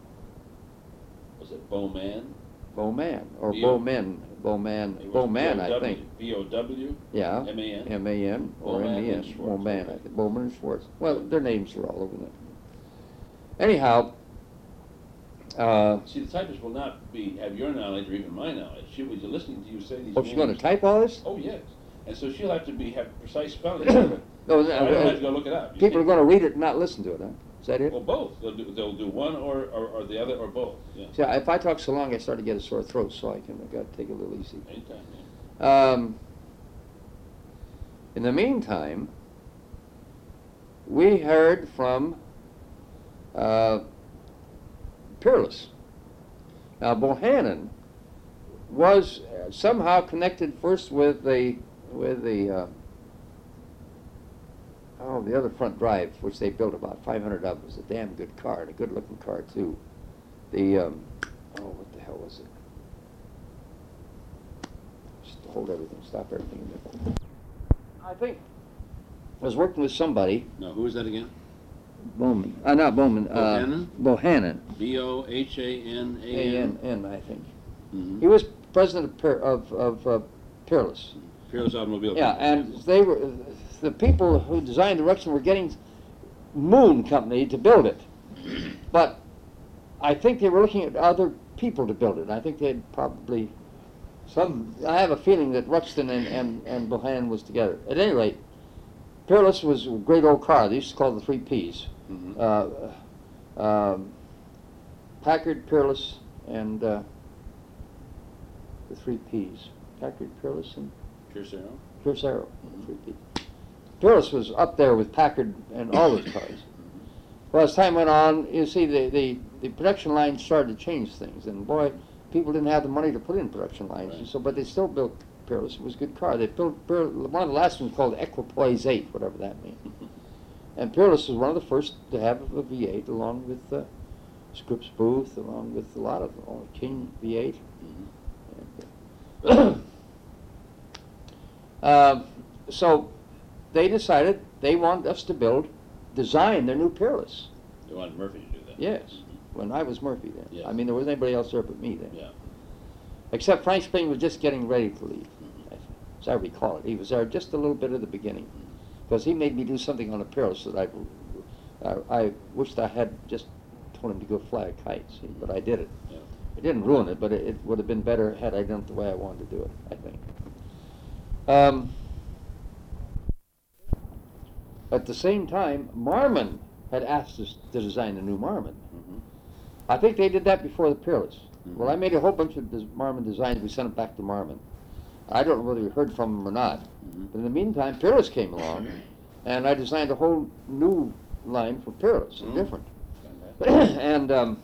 [SPEAKER 2] Was it Bowman?
[SPEAKER 1] Bowman, or
[SPEAKER 2] B O-
[SPEAKER 1] Bowman, Bowman,
[SPEAKER 2] It was
[SPEAKER 1] Bowman,
[SPEAKER 2] B O
[SPEAKER 1] I
[SPEAKER 2] W,
[SPEAKER 1] think.
[SPEAKER 2] B O W?
[SPEAKER 1] Yeah.
[SPEAKER 2] M A N?
[SPEAKER 1] M A N or
[SPEAKER 2] Bowman
[SPEAKER 1] M E N.
[SPEAKER 2] and Schwartz,
[SPEAKER 1] Bowman,
[SPEAKER 2] okay.
[SPEAKER 1] I think. Bowman and Schwartz. Well, their names are all over there. Anyhow, uh,
[SPEAKER 2] See, the typist will not be, have your knowledge or even my knowledge. She'll be listening to you say these
[SPEAKER 1] oh, she's going to
[SPEAKER 2] names.
[SPEAKER 1] type all this?
[SPEAKER 2] Oh, yes. And so she'll have to be, have precise spelling.
[SPEAKER 1] No,
[SPEAKER 2] So I
[SPEAKER 1] uh,
[SPEAKER 2] don't have to go look it up. You
[SPEAKER 1] people are
[SPEAKER 2] can't-
[SPEAKER 1] going to read it and not listen to it, huh? Is that it?
[SPEAKER 2] Well, both. They'll do, they'll do one or, or, or the other or both, yeah.
[SPEAKER 1] See, if I talk so long, I start to get a sore throat, so I can, I got to take it a little easy.
[SPEAKER 2] Anytime, yeah.
[SPEAKER 1] Um, in the meantime, we heard from uh, Peerless. Now, Bohannon was uh, somehow connected first with the with the uh, oh the other front drive, which they built about five hundred of. It was a damn good car and a good-looking car too. The um, oh, what the hell was it? Just hold everything, stop everything. in there. I think I was working with somebody.
[SPEAKER 2] No, who is that again?
[SPEAKER 1] Bowman, uh, not Bowman.
[SPEAKER 2] Bohannon?
[SPEAKER 1] Uh, Bohannon.
[SPEAKER 2] B O H A N A
[SPEAKER 1] A
[SPEAKER 2] N?
[SPEAKER 1] N N, I think.
[SPEAKER 2] Mhm.
[SPEAKER 1] He was president of Per- of, of uh, Peerless.
[SPEAKER 2] Peerless Automobile.
[SPEAKER 1] Yeah,
[SPEAKER 2] Company.
[SPEAKER 1] and they were the people who designed the Ruxin were getting Moon Company to build it, but I think they were looking at other people to build it. I think they'd probably some. I have a feeling that Ruxton and and and Bohannon was together. At any rate, Peerless was a great old car. They used to call it the three P's.
[SPEAKER 2] Mhm.
[SPEAKER 1] Uh, um, Packard, Peerless, and uh, the three P's. Packard, Peerless, and
[SPEAKER 2] Pierce Arrow?
[SPEAKER 1] Pierce Arrow, the three P's. Peerless was up there with Packard and all those cars. Well, as time went on, you see, the, the, the production lines started to change things, and boy, people didn't have the money to put in production lines,
[SPEAKER 2] Right.
[SPEAKER 1] and so, but they still built Peerless. It was a good car. They built, Peer- one of the last ones called Equipoise eight, whatever that means. And Peerless was one of the first to have a V eight, along with uh, Scripps Booth, along with a lot of uh, King V eight.
[SPEAKER 2] Mhm.
[SPEAKER 1] uh, so they decided they wanted us to build, design their new Peerless.
[SPEAKER 2] They wanted Murphy to do that.
[SPEAKER 1] Yes,
[SPEAKER 2] Mhm.
[SPEAKER 1] when I was Murphy then.
[SPEAKER 2] Yes.
[SPEAKER 1] I mean, there wasn't anybody else there but me then.
[SPEAKER 2] Yeah.
[SPEAKER 1] Except Frank Spring was just getting ready to leave,
[SPEAKER 2] Mhm.
[SPEAKER 1] as I recall it. He was there just a little bit at the beginning, because he made me do something on the Peerless that I, I, I wished I had just told him to go fly a kite, see, but I did it.
[SPEAKER 2] Yeah.
[SPEAKER 1] It didn't ruin it, but it, it would have been better had I done it the way I wanted to do it, I think. Um, at the same time, Marmon had asked us to design a new Marmon.
[SPEAKER 2] Mhm.
[SPEAKER 1] I think they did that before the Peerless.
[SPEAKER 2] Mhm.
[SPEAKER 1] Well, I made a whole bunch of des- Marmon designs. We sent them back to Marmon. I don't know whether we heard from them or not.
[SPEAKER 2] Mhm.
[SPEAKER 1] But in the meantime, Peerless came along, and I designed a whole new line for Peerless,
[SPEAKER 2] Mhm.
[SPEAKER 1] different.
[SPEAKER 2] Fantastic.
[SPEAKER 1] and um,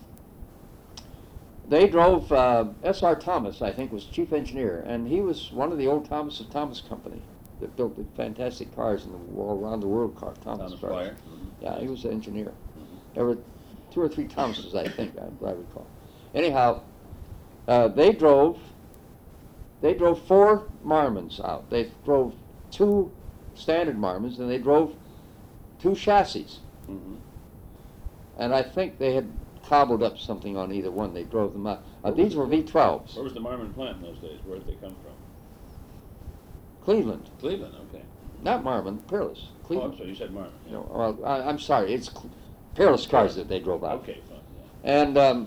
[SPEAKER 1] they drove, uh, S R Thomas, I think, was chief engineer, and he was one of the old Thomas of Thomas Company that built the fantastic cars in the world, around the world car, Thomas,
[SPEAKER 2] Thomas
[SPEAKER 1] cars.
[SPEAKER 2] Flyer. Mhm.
[SPEAKER 1] Yeah, he was an engineer.
[SPEAKER 2] Mhm.
[SPEAKER 1] There were two or three Thomases, I think, I, I recall. Anyhow, uh, they drove, they drove four Marmons out. They drove two standard Marmons, and they drove two chassis.
[SPEAKER 2] Mhm.
[SPEAKER 1] And I think they had cobbled up something on either one. They drove them out. Uh, these were V twelves.
[SPEAKER 2] Where was the Marmon plant in those days? Where did they come from?
[SPEAKER 1] Cleveland,
[SPEAKER 2] Cleveland, okay.
[SPEAKER 1] not Marmon, Peerless.
[SPEAKER 2] Oh, I'm
[SPEAKER 1] Cleveland.
[SPEAKER 2] sorry, you said Marmon. Yeah.
[SPEAKER 1] No, well, I, I'm sorry, it's Cl- Peerless cars that they drove out.
[SPEAKER 2] Okay, fine,
[SPEAKER 1] And um,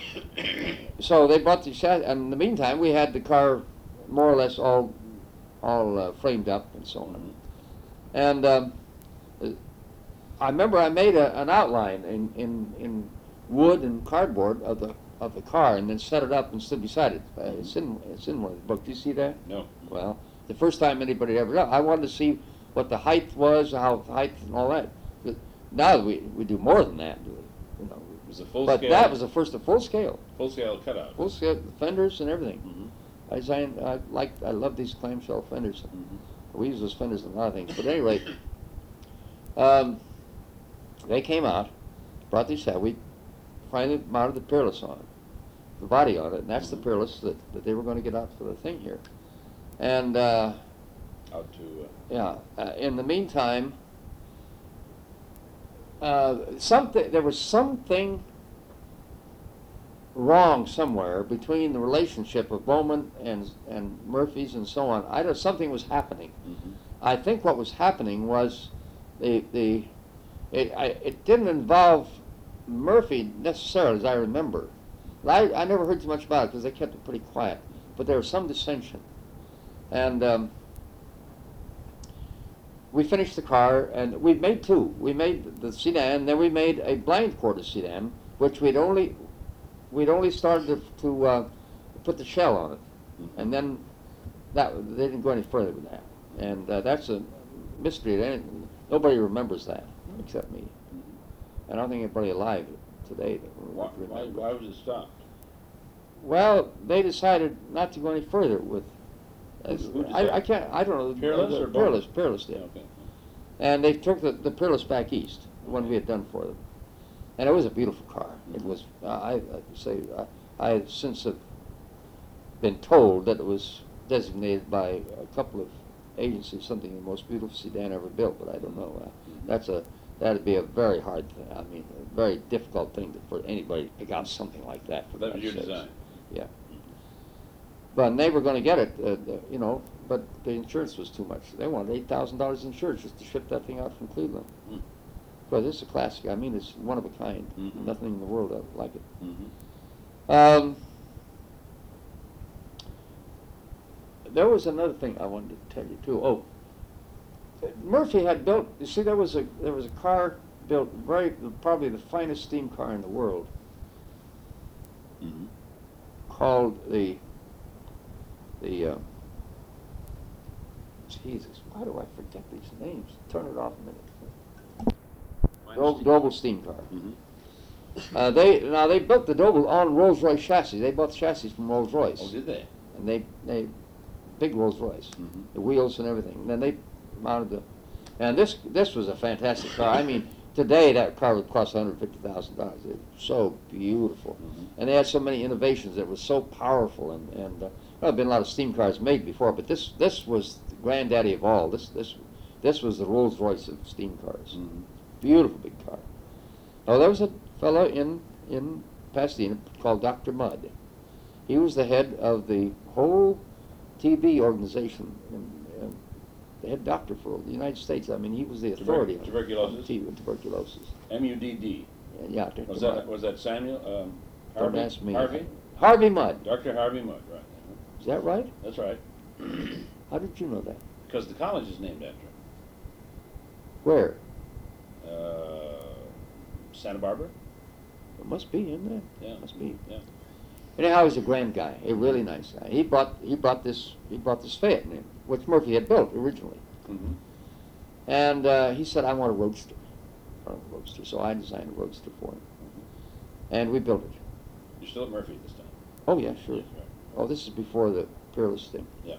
[SPEAKER 1] so they brought the chassis, and in the meantime, we had the car more or less all, all uh, framed up and so
[SPEAKER 2] yeah.
[SPEAKER 1] on.
[SPEAKER 2] Mhm.
[SPEAKER 1] And um, uh, I remember I made a, an outline in, in, in wood and cardboard of the of the car, and then set it up and stood beside it. Uh, it's in it's in one of the books. Do you see that?
[SPEAKER 2] No.
[SPEAKER 1] Well, the first time anybody ever done, I wanted to see what the height was, how height and all that. But now we we do more than that, you know.
[SPEAKER 2] It was a full
[SPEAKER 1] But
[SPEAKER 2] scale.
[SPEAKER 1] that was the first, a full scale,
[SPEAKER 2] full scale cutout.
[SPEAKER 1] full scale fenders and everything.
[SPEAKER 2] Mhm.
[SPEAKER 1] I designed, I like, I love these clamshell fenders.
[SPEAKER 2] Mhm.
[SPEAKER 1] We use those fenders in a lot of things. But anyway, um, they came out, brought these out. We finally mounted the Peerless on it, the body on it, and that's the
[SPEAKER 2] Mhm.
[SPEAKER 1] Peerless that, that they were going to get out for the thing here. And uh,
[SPEAKER 2] Out to. Uh,
[SPEAKER 1] yeah, uh, in the meantime, uh, something there was something wrong somewhere between the relationship of Bowman and and Murphy's and so on. I don't, something was happening.
[SPEAKER 2] mhm.
[SPEAKER 1] I think what was happening was the the it I, it didn't involve Murphy necessarily, as I remember. I I never heard too much about it because they kept it pretty quiet. But there was some dissension, and um, we finished the car, and we made two. We made the sedan, then we made a blind quarter sedan, which we'd only we'd only started to, to uh, put the shell on it, and then that they didn't go any further with that. And uh, that's a mystery. That nobody remembers that except me. I don't think anybody alive today that
[SPEAKER 2] Why, why,
[SPEAKER 1] remembers.
[SPEAKER 2] why was it stopped?
[SPEAKER 1] Well, they decided not to go any further with.
[SPEAKER 2] Who- who
[SPEAKER 1] I, I
[SPEAKER 2] decided?
[SPEAKER 1] can't. I don't know.
[SPEAKER 2] Peerless
[SPEAKER 1] the,
[SPEAKER 2] or Bowman?
[SPEAKER 1] Peerless? Peerless did.
[SPEAKER 2] Okay.
[SPEAKER 1] And they took the, the Peerless back east, the one we had done for them. And it was a beautiful car. It was, uh, I, I say, uh, I have since have been told that it was designated by a couple of agencies something the most beautiful sedan ever built, but I don't know. Uh, that's a, that'd be a very hard thing. I mean, a very difficult thing to, for anybody to pick out something like that. For
[SPEAKER 2] That was your
[SPEAKER 1] God's sakes.
[SPEAKER 2] design.
[SPEAKER 1] Yeah. But they were going to get it, uh, the- you know, but the insurance was too much. They wanted eight thousand dollars insurance just to ship that thing out from Cleveland.
[SPEAKER 2] Mm.
[SPEAKER 1] But it's a classic. I mean, it's one of a kind.
[SPEAKER 2] Mhm.
[SPEAKER 1] Nothing in the world like it.
[SPEAKER 2] Mhm.
[SPEAKER 1] Um, there was another thing I wanted to tell you too. Oh, Murphy had built. You see, there was a there was a car built, very probably the finest steam car in the world,
[SPEAKER 2] Mm-hmm.
[SPEAKER 1] called the the. Uh, Jesus, why do I forget these names? Turn it off a minute. Doble, Doble steam car.
[SPEAKER 2] Mm-hmm.
[SPEAKER 1] Uh, they now they built the Doble on Rolls-Royce chassis. They bought chassis from Rolls-Royce.
[SPEAKER 2] Oh, did they?
[SPEAKER 1] And they they big Rolls-Royce,
[SPEAKER 2] Mm-hmm.
[SPEAKER 1] the wheels and everything. And then they mounted the, and this this was a fantastic car. I mean, today that car would cost one hundred fifty thousand dollars. It was so beautiful,
[SPEAKER 2] Mm-hmm.
[SPEAKER 1] and they had so many innovations that were so powerful. And and uh, there have been a lot of steam cars made before, but this this was the granddaddy of all. This this this was the Rolls-Royce of steam cars.
[SPEAKER 2] Mm-hmm.
[SPEAKER 1] Beautiful big car. Oh, there was a fellow in in Pasadena called Doctor Mudd. He was the head of the whole T B organization, and, and the head doctor for the United States. I mean, he was the
[SPEAKER 2] Tuber-
[SPEAKER 1] authority on-
[SPEAKER 2] tuberculosis?
[SPEAKER 1] on T B, tuberculosis.
[SPEAKER 2] M U D D.
[SPEAKER 1] Yeah, Doctor
[SPEAKER 2] Was
[SPEAKER 1] Mudd.
[SPEAKER 2] that was that Samuel? Um,
[SPEAKER 1] Don't
[SPEAKER 2] Harvey?
[SPEAKER 1] ask me.
[SPEAKER 2] Harvey?
[SPEAKER 1] Harvey Mudd.
[SPEAKER 2] Doctor Harvey Mudd, right?
[SPEAKER 1] Is that right?
[SPEAKER 2] That's right.
[SPEAKER 1] How did you know that?
[SPEAKER 2] Because the college is named after
[SPEAKER 1] Where?
[SPEAKER 2] him. Uh, Santa Barbara.
[SPEAKER 1] It must be, isn't it?
[SPEAKER 2] Yeah.
[SPEAKER 1] Must be.
[SPEAKER 2] Yeah.
[SPEAKER 1] Anyhow, he was a grand guy, a really nice guy. He brought he brought this he brought this Fayette in, which Murphy had built originally.
[SPEAKER 2] Mm-hmm.
[SPEAKER 1] And uh, he said, I want a roadster. I want a roadster. So I designed a roadster for him. And we built it.
[SPEAKER 2] You're still at Murphy this time.
[SPEAKER 1] Oh, yeah, sure.
[SPEAKER 2] Yes, right.
[SPEAKER 1] Oh, this is before the Peerless thing.
[SPEAKER 2] Yeah.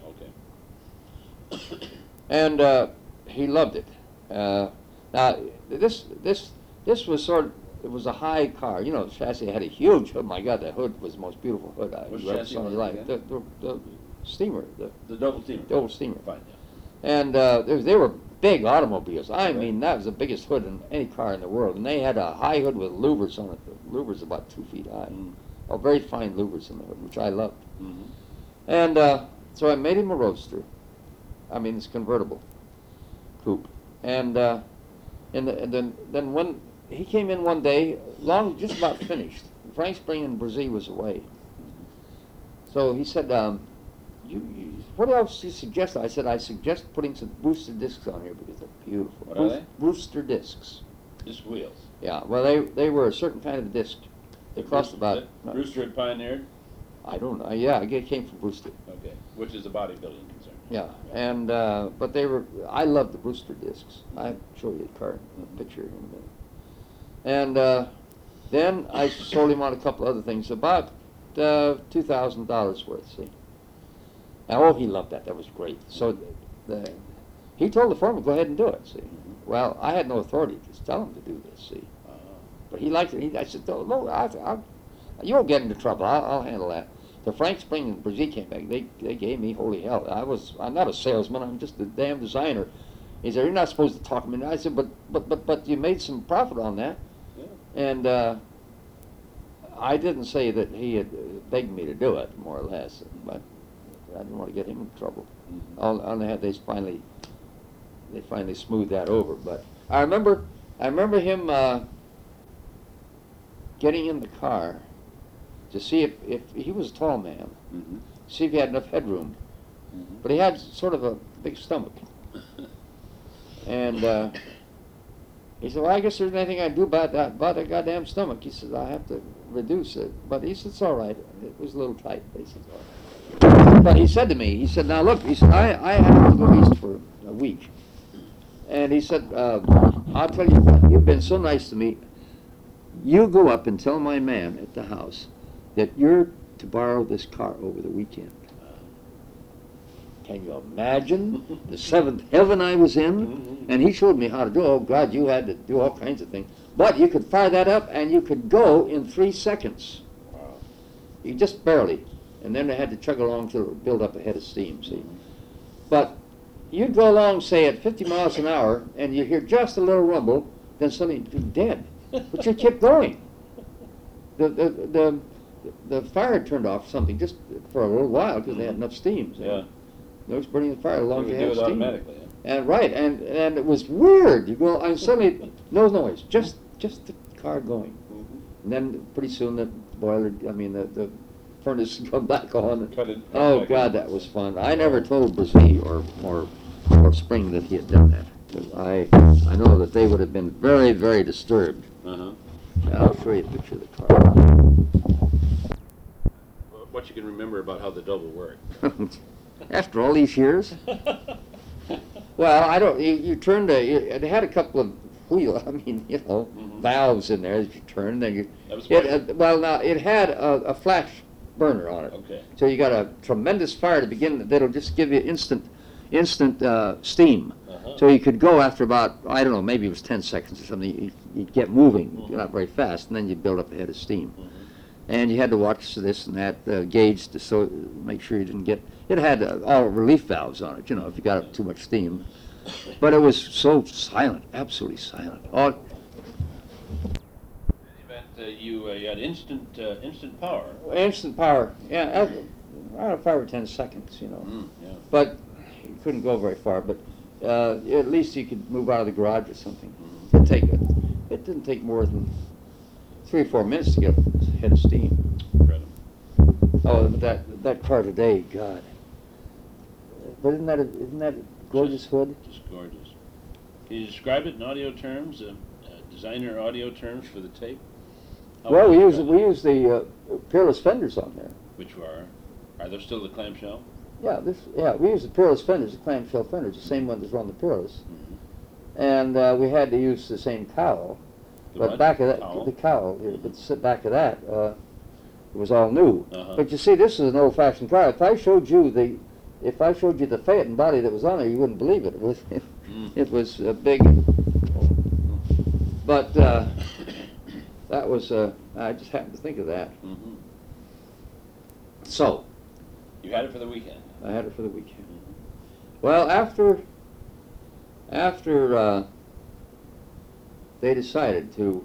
[SPEAKER 2] Okay.
[SPEAKER 1] And uh, he loved it. Uh, now, this this this was sort of, it was a high car. You know, the chassis had a huge hood. My God, that hood was the most beautiful hood I
[SPEAKER 2] Which
[SPEAKER 1] ever
[SPEAKER 2] chassis
[SPEAKER 1] saw in
[SPEAKER 2] was
[SPEAKER 1] your
[SPEAKER 2] it
[SPEAKER 1] life. The,
[SPEAKER 2] again?
[SPEAKER 1] the, the steamer, the,
[SPEAKER 2] The double teamer.
[SPEAKER 1] the old steamer.
[SPEAKER 2] Fine. Yeah.
[SPEAKER 1] And uh, they, they were big automobiles. I
[SPEAKER 2] Right.
[SPEAKER 1] mean, that was the biggest hood in any car in the world. And they had a high hood with louvers on it. The louvers about two feet high.
[SPEAKER 2] Mm.
[SPEAKER 1] Oh, very fine louvers in the hood, which I loved.
[SPEAKER 2] Mm-hmm.
[SPEAKER 1] And uh, so I made him a roadster. I mean, it's convertible coupe. And, uh, and, the, and then then when he came in one day, long just about finished. Frank Spring and Brzee was away. So he said, um, you, you, what else do you suggest? I said, I suggest putting some booster discs on here because they're beautiful.
[SPEAKER 2] What are they?
[SPEAKER 1] Booster discs.
[SPEAKER 2] Just wheels.
[SPEAKER 1] Yeah, well, they they were a certain kind of disc. They cost
[SPEAKER 2] Brewster-
[SPEAKER 1] about,
[SPEAKER 2] that Brewster had pioneered.
[SPEAKER 1] I don't know, yeah, it came from Brewster.
[SPEAKER 2] Okay. Which is a bodybuilding concern.
[SPEAKER 1] Yeah, and, uh, but they were, I love the Brewster discs. I'll show you a card, a picture in a minute. And uh, then I sold him on a couple other things, about uh, two thousand dollars worth, see. Now, oh, he loved that, that was great. So the, the, he told the foreman, go ahead and do it, see. Well, I had no authority to tell him to do this, see.
[SPEAKER 2] Uh,
[SPEAKER 1] But he liked it. He, I said, no, no I, I, you won't get into trouble. I'll, I'll handle that. So Frank Spring and Brzee came back. They they gave me holy hell. I was I'm not a salesman. I'm just a damn designer. He said, you're not supposed to talk to me. I said, but but but but you made some profit on that.
[SPEAKER 2] yeah.
[SPEAKER 1] And uh, I didn't say that he had begged me to do it, more or less. But I didn't want to get him in trouble.
[SPEAKER 2] Mhm.
[SPEAKER 1] On on the head, they finally they finally smoothed that over. But I remember I remember him. Uh, getting in the car to see if, if he was a tall man,
[SPEAKER 2] Mhm.
[SPEAKER 1] see if he had enough headroom.
[SPEAKER 2] Mhm.
[SPEAKER 1] But he had sort of a big stomach. And uh, he said, well, I guess there's anything I can do about that, about that goddamn stomach. He said, I have to reduce it. But he said, it's all right. It was a little tight, but he said, all right. But he said to me, he said, now look, he said, I, I have to go east for a week. And he said, uh, I'll tell you what, you've been so nice to me. You go up and tell my man at the house that you're to borrow this car over the weekend. Can you imagine the seventh heaven I was in? And he showed me how to do it. Oh, God, you had to do all kinds of things. But you could fire that up and you could go in three seconds.
[SPEAKER 2] Wow.
[SPEAKER 1] You just barely. And then they had to chug along till it build up a head of steam, see. But you'd go along, say, at fifty miles an hour, and you hear just a little rumble, then suddenly you'd be dead. But you kept going. The, the, the, the fire turned off something just for a little while because they had enough steam. So
[SPEAKER 2] Yeah.
[SPEAKER 1] it was burning the fire as long
[SPEAKER 2] You
[SPEAKER 1] as
[SPEAKER 2] would
[SPEAKER 1] they
[SPEAKER 2] do
[SPEAKER 1] had
[SPEAKER 2] it
[SPEAKER 1] steam.
[SPEAKER 2] automatically. Yeah.
[SPEAKER 1] And right, and and it was weird. You go, and suddenly no noise, just just the car going.
[SPEAKER 2] Mhm.
[SPEAKER 1] And then pretty soon the boiler, I mean the the furnace would come back on.
[SPEAKER 2] Cut it- cut
[SPEAKER 1] Oh
[SPEAKER 2] back
[SPEAKER 1] God,
[SPEAKER 2] on.
[SPEAKER 1] that was fun. I never told Brzee or or or Spring that he had done that. I, I know that they would have been very, very disturbed.
[SPEAKER 2] Uh-huh.
[SPEAKER 1] I'll show you a picture of the car.
[SPEAKER 2] What you can remember about how the double worked?
[SPEAKER 1] After all these years? Well, I don't, you, you turned a, you, it had a couple of wheel, I mean, you know,
[SPEAKER 2] Mhm.
[SPEAKER 1] valves in there that you turn, then you,
[SPEAKER 2] That was
[SPEAKER 1] it,
[SPEAKER 2] quite-
[SPEAKER 1] uh, well, now, it had a, a flash burner on it.
[SPEAKER 2] Okay.
[SPEAKER 1] So you got a tremendous fire to begin, that'll just give you instant, instant, uh, steam.
[SPEAKER 2] Uh-huh.
[SPEAKER 1] So you could go after about, I don't know, maybe it was ten seconds or something, you- you'd get moving,
[SPEAKER 2] Mhm.
[SPEAKER 1] not very fast, and then you'd build up a head of steam.
[SPEAKER 2] Mhm.
[SPEAKER 1] And you had to watch this and that uh, gauge to so make sure you didn't get. It had uh, all relief valves on it, you know, if you got up too much steam. But it was so silent, absolutely silent. All,
[SPEAKER 2] In the event uh, you, uh, you had instant, uh, instant power.
[SPEAKER 1] instant power, yeah, uh, I don't know, five or ten seconds, you know.
[SPEAKER 2] Mm, yeah.
[SPEAKER 1] But you couldn't go very far. But uh, at least you could move out of the garage or something.
[SPEAKER 2] Mhm.
[SPEAKER 1] It take a, it didn't take more than three or four minutes to get a head of steam.
[SPEAKER 2] Incredible.
[SPEAKER 1] Oh, that that car today, God. But isn't that a, isn't that a gorgeous hood?
[SPEAKER 2] Just gorgeous. Can you describe it in audio terms, uh, uh, designer audio terms for the tape? How
[SPEAKER 1] Well, we
[SPEAKER 2] would you
[SPEAKER 1] use
[SPEAKER 2] describe
[SPEAKER 1] we use the uh, Peerless fenders on there.
[SPEAKER 2] it? Which are, are there still the clamshell?
[SPEAKER 1] Yeah, this yeah we use the Peerless fenders, the clamshell fenders, the same one that's on the Peerless,
[SPEAKER 2] Mm-hmm.
[SPEAKER 1] and uh, we had to use the same cowl.
[SPEAKER 2] The
[SPEAKER 1] But
[SPEAKER 2] what?
[SPEAKER 1] back of that,
[SPEAKER 2] Cowl?
[SPEAKER 1] the cowl here, but s- back of that, uh, it was all new.
[SPEAKER 2] Uh-huh.
[SPEAKER 1] But you see, this is an old-fashioned car. If I showed you the, if I showed you the Phaeton body that was on there, you wouldn't believe it. It was,
[SPEAKER 2] Mm.
[SPEAKER 1] it was uh, big. But uh, that was, uh, I just happened to think of that.
[SPEAKER 2] Mm-hmm.
[SPEAKER 1] So
[SPEAKER 2] You had it for the weekend.
[SPEAKER 1] I had it for the weekend.
[SPEAKER 2] Mhm.
[SPEAKER 1] Well, after, after uh, they decided to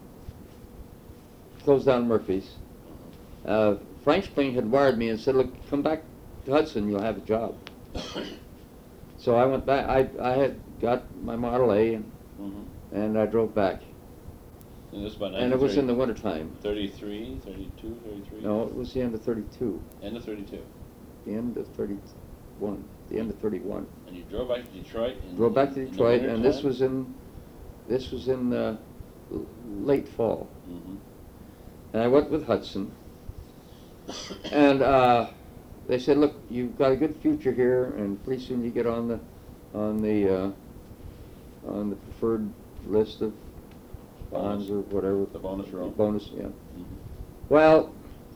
[SPEAKER 1] close down Murphy's, uh, Frank Spring had wired me and said, "Look, come back to Hudson, you'll have a job." So I went back. I I had got my Model A and,
[SPEAKER 2] Mhm.
[SPEAKER 1] and I drove back,
[SPEAKER 2] And this was about
[SPEAKER 1] and it was in the
[SPEAKER 2] nineteen
[SPEAKER 1] wintertime.
[SPEAKER 2] thirty-three, thirty-two, thirty-three?
[SPEAKER 1] No, it was the end of thirty-two,
[SPEAKER 2] End of thirty-two.
[SPEAKER 1] the end of thirty-one, the end of thirty-one.
[SPEAKER 2] And you drove back to Detroit? In,
[SPEAKER 1] Drove back to
[SPEAKER 2] in the
[SPEAKER 1] Detroit, and this
[SPEAKER 2] wintertime?
[SPEAKER 1] was in, this was in uh, l- late fall.
[SPEAKER 2] Mhm.
[SPEAKER 1] And I went with Hudson, and uh, they said, "Look, you've got a good future here, and pretty soon you get on the, on the, uh, on the preferred list of bonds or whatever."
[SPEAKER 2] The bonus roll.
[SPEAKER 1] Bonus, yeah.
[SPEAKER 2] Mhm.
[SPEAKER 1] Well,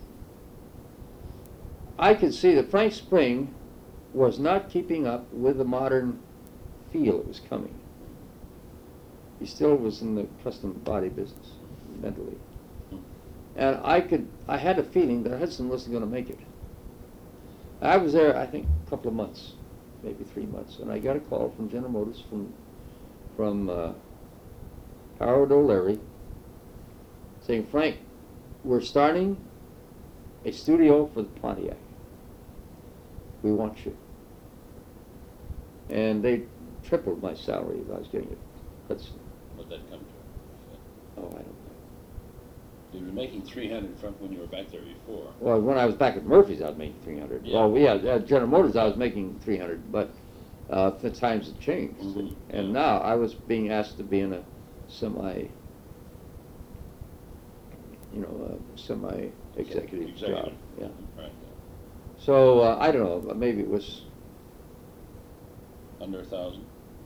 [SPEAKER 1] I could see that Frank Spring was not keeping up with the modern feel that was coming. He still was in the custom body business, mentally. And I could, I had a feeling that Hudson wasn't going to make it. I was there, I think, a couple of months, maybe three months, and I got a call from General Motors from, from uh, Howard O'Leary, saying, "Frank, we're starting a studio for the Pontiac. We want you." And they tripled my salary if I was getting it. Hudson.
[SPEAKER 2] What'd that come to?
[SPEAKER 1] Oh, I don't know.
[SPEAKER 2] You were making three hundred from when you were back there before.
[SPEAKER 1] Well, when I was back at Murphy's, I was making three hundred.
[SPEAKER 2] Yeah.
[SPEAKER 1] Well, yeah, at General Motors, I was making three hundred, but uh, the times had changed.
[SPEAKER 2] Mhm.
[SPEAKER 1] And
[SPEAKER 2] Yeah.
[SPEAKER 1] now I was being asked to be in a semi, you know, a semi-executive job.
[SPEAKER 2] Executive.
[SPEAKER 1] Yeah.
[SPEAKER 2] Right.
[SPEAKER 1] So uh, I don't know, but maybe it was
[SPEAKER 2] Under a thousand.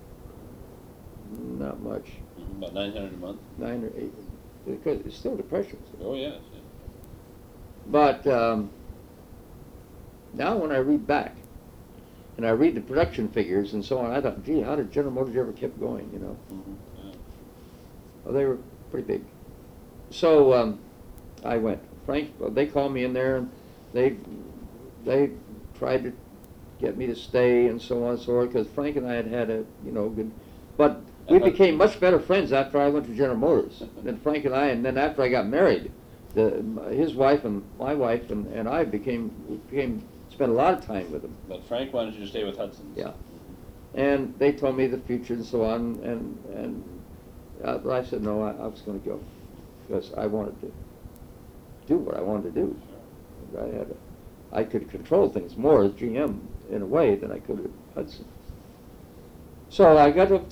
[SPEAKER 1] not much,
[SPEAKER 2] Mhm. About nine hundred a month.
[SPEAKER 1] nine or eight, because it's still depression.
[SPEAKER 2] Oh yes. Yeah.
[SPEAKER 1] But um, now when I read back, and I read the production figures and so on, I thought, gee, how did General Motors ever keep going, you know?
[SPEAKER 2] Mhm. Yeah.
[SPEAKER 1] Well, they were pretty big. So um, I went. Frank, well, they called me in there, and they they tried to get me to stay and so on and so forth, because Frank and I had had a, you know, good, but we
[SPEAKER 2] Uh-huh.
[SPEAKER 1] became much better friends after I went to General Motors than Frank and I, and then after I got married, the, his wife and my wife and, and I became, we became, spent a lot of time with him.
[SPEAKER 2] But Frank wanted you to stay with Hudson.
[SPEAKER 1] Yeah. And they told me the future and so on, and, and uh, but I said, no, I, I was going to go, because I wanted to do what I wanted to do. I had, a, I could control things more as G M in a way than I could at Hudson. So I got up to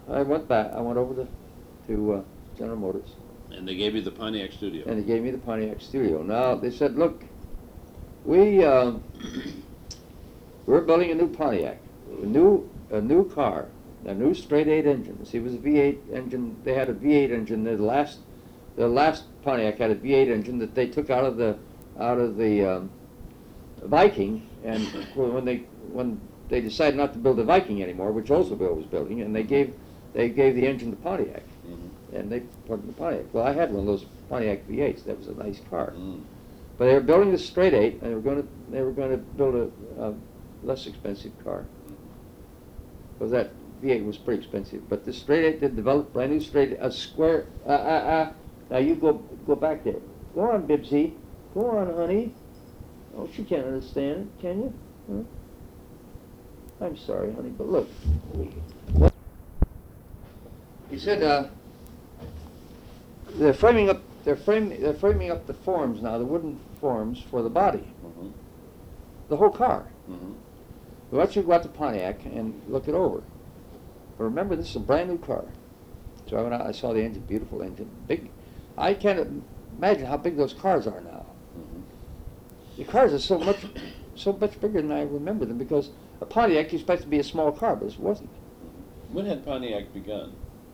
[SPEAKER 1] I went back, I went over to, to uh, General Motors,
[SPEAKER 2] And they gave you the Pontiac Studio.
[SPEAKER 1] and they gave me the Pontiac Studio. Now, they said, look, we, um, we're building a new Pontiac, a new, a new car, a new straight eight engine. See, it was a V eight engine, they had a V eight engine, the last, the last Pontiac had a V eight engine that they took out of the, out of the um, Viking, and when they, when they decided not to build the Viking anymore, which Oldsmobile was building, and they gave, they gave the engine to Pontiac,
[SPEAKER 2] Mm-hmm.
[SPEAKER 1] and they put it in the Pontiac. Well, I had one of those Pontiac V eights. That was a nice car.
[SPEAKER 2] Mm.
[SPEAKER 1] But they were building the straight eight, and they were going to, they were going to build a, a less expensive car. Because that V eight was pretty expensive. But the straight eight did develop brand new straight, a square. Uh, uh, uh. Now you go, go back there. Go on, Bibsy. Go on, honey. Oh, she can't understand it, can you? Huh? I'm sorry, honey, but look. What? He said, uh, they're framing up. They're framing. They're framing up the forms now, the wooden forms for the body,
[SPEAKER 2] Mm-hmm.
[SPEAKER 1] the whole car.
[SPEAKER 2] Mm-hmm.
[SPEAKER 1] Why don't you go out to Pontiac and look it over? But remember, this is a brand new car. So I went out. I saw the engine, beautiful engine, big. I can't imagine how big those cars are now.
[SPEAKER 2] Mm-hmm.
[SPEAKER 1] The cars are so much, so much bigger than I remember them, because a Pontiac you expect to be a small car, but it wasn't.
[SPEAKER 2] When had Pontiac begun?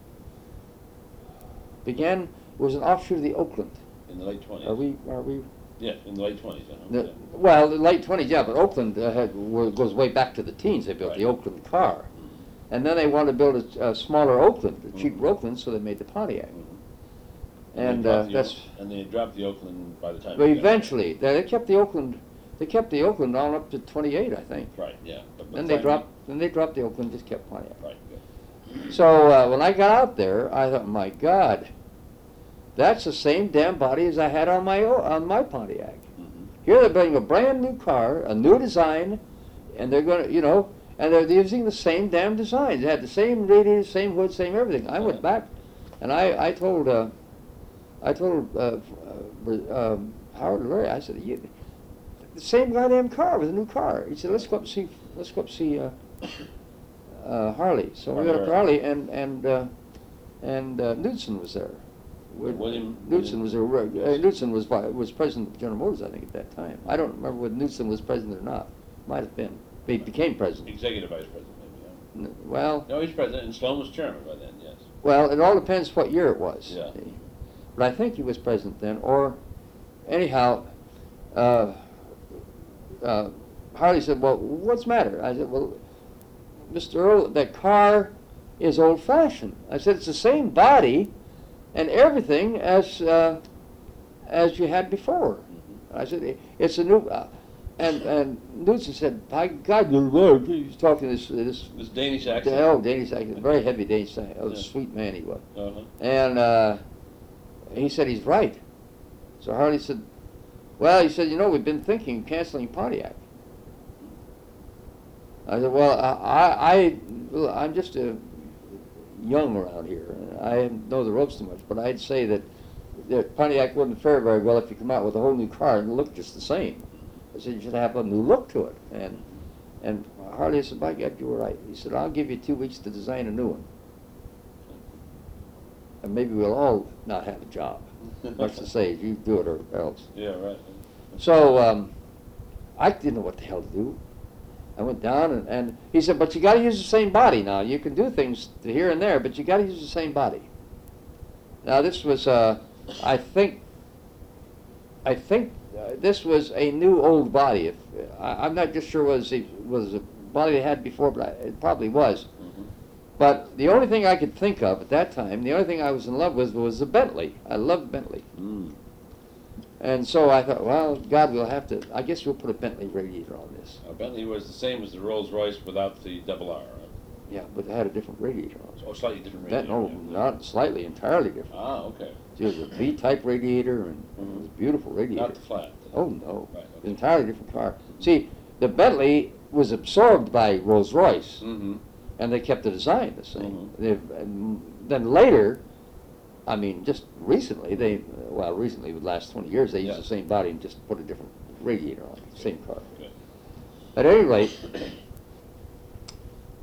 [SPEAKER 1] Began, it was an offshoot of the Oakland.
[SPEAKER 2] In the late twenties?
[SPEAKER 1] Are we, are we?
[SPEAKER 2] Yeah, in the late twenties. I know.
[SPEAKER 1] The,
[SPEAKER 2] Yeah.
[SPEAKER 1] well, the late twenties, yeah, but Oakland uh, had, were, goes way back to the teens. They built
[SPEAKER 2] Right.
[SPEAKER 1] the Oakland car.
[SPEAKER 2] Mhm.
[SPEAKER 1] And then they wanted to build a, a smaller Oakland, a cheaper
[SPEAKER 2] Mhm.
[SPEAKER 1] Oakland, so they made the Pontiac.
[SPEAKER 2] Mhm.
[SPEAKER 1] And
[SPEAKER 2] they
[SPEAKER 1] uh,
[SPEAKER 2] dropped the
[SPEAKER 1] that's,
[SPEAKER 2] Oak- And they dropped the Oakland by the time.
[SPEAKER 1] but
[SPEAKER 2] they got there.
[SPEAKER 1] eventually, they, they kept the Oakland, they kept the Oakland on up to twenty-eight, I think.
[SPEAKER 2] Right, yeah. But by
[SPEAKER 1] Then
[SPEAKER 2] the
[SPEAKER 1] they
[SPEAKER 2] time
[SPEAKER 1] dropped, then they dropped the Oakland, just kept Pontiac.
[SPEAKER 2] Right, good.
[SPEAKER 1] So uh, when I got out there, I thought, my God, that's the same damn body as I had on my O- on my Pontiac.
[SPEAKER 2] Mhm.
[SPEAKER 1] Here they're building a brand new car, a new design, and they're going to, you know, and they're using the same damn designs. They had the same radiator, same hood, same everything. I went back, and I, I told, uh, I told uh, uh, um, Howard and Larry, I said, you, the same goddamn car with a new car. He said, let's go up and see, let's go up and see uh, uh, Harley. So we went up to Harley, and and uh, and uh, Knudsen was there.
[SPEAKER 2] William-
[SPEAKER 1] Knudsen was a, uh,
[SPEAKER 2] Yes.
[SPEAKER 1] Knudsen was vi- was president of General Motors, I think, at that time. I don't remember whether Knudsen was president or not. Might have been. He became president.
[SPEAKER 2] Executive vice president, maybe,
[SPEAKER 1] N- Well,
[SPEAKER 2] yeah. No, he's president, and Sloan was chairman by then, yes.
[SPEAKER 1] well, it all depends what year it was.
[SPEAKER 2] Yeah.
[SPEAKER 1] But I think he was president then, or anyhow, uh, uh, Harley said, well, what's the matter? I said, well, Mister Earl, that car is old-fashioned. I said, it's the same body and everything as uh, as you had before.
[SPEAKER 2] Mhm.
[SPEAKER 1] I said, "I- it's a new, uh, and and Knudsen said, by God, you're right. He's talking this this
[SPEAKER 2] This Danish accent.
[SPEAKER 1] oh Danish accent, very heavy Danish accent. Oh,
[SPEAKER 2] Yeah.
[SPEAKER 1] sweet man he was.
[SPEAKER 2] Uh-huh.
[SPEAKER 1] And uh, he said he's right. So Harley said, well, he said, you know, we've been thinking of canceling Pontiac. I said, well, I, I, well, I'm just a young around here. I know the ropes too much, but I'd say that, that Pontiac wouldn't fare very well if you come out with a whole new car and look just the same. I said, you should have a new look to it. And and Harley said, by God, you were right. He said, I'll give you two weeks to design a new one. And maybe we'll all not have a job. Much to say, you do it or else.
[SPEAKER 2] Yeah, right.
[SPEAKER 1] So um, I didn't know what the hell to do. I went down, and, and he said, but you got to use the same body now. You can do things to here and there, but you got to use the same body. Now this was, uh, I think, I think uh, this was a new old body. If I, I'm not just sure was it was a body they had before, but I, it probably was.
[SPEAKER 2] Mhm.
[SPEAKER 1] But the only thing I could think of at that time, the only thing I was in love with was the Bentley. I loved Bentley.
[SPEAKER 2] Mm.
[SPEAKER 1] And so I thought, well, God, we'll have to, I guess we'll put a Bentley radiator on this.
[SPEAKER 2] Uh, Bentley was the same as the Rolls Royce without the double R. Right?
[SPEAKER 1] Yeah, but it had a different radiator on it.
[SPEAKER 2] Oh, slightly different
[SPEAKER 1] That,
[SPEAKER 2] radiator.
[SPEAKER 1] no, not slightly, entirely different.
[SPEAKER 2] Ah, okay.
[SPEAKER 1] It was a V-type radiator, and it was a beautiful radiator.
[SPEAKER 2] Not the flat.
[SPEAKER 1] Oh, no.
[SPEAKER 2] Right,
[SPEAKER 1] It was
[SPEAKER 2] okay.
[SPEAKER 1] an entirely different car. See, the Bentley was absorbed by Rolls-Royce,
[SPEAKER 2] Mm-hmm.
[SPEAKER 1] and they kept the design the same.
[SPEAKER 2] Mhm.
[SPEAKER 1] They've- and then later, I mean, just recently, they, well, recently, the last twenty years, they used
[SPEAKER 2] Yeah.
[SPEAKER 1] the same body and just put a different radiator on it, same car.
[SPEAKER 2] Good.
[SPEAKER 1] At any rate,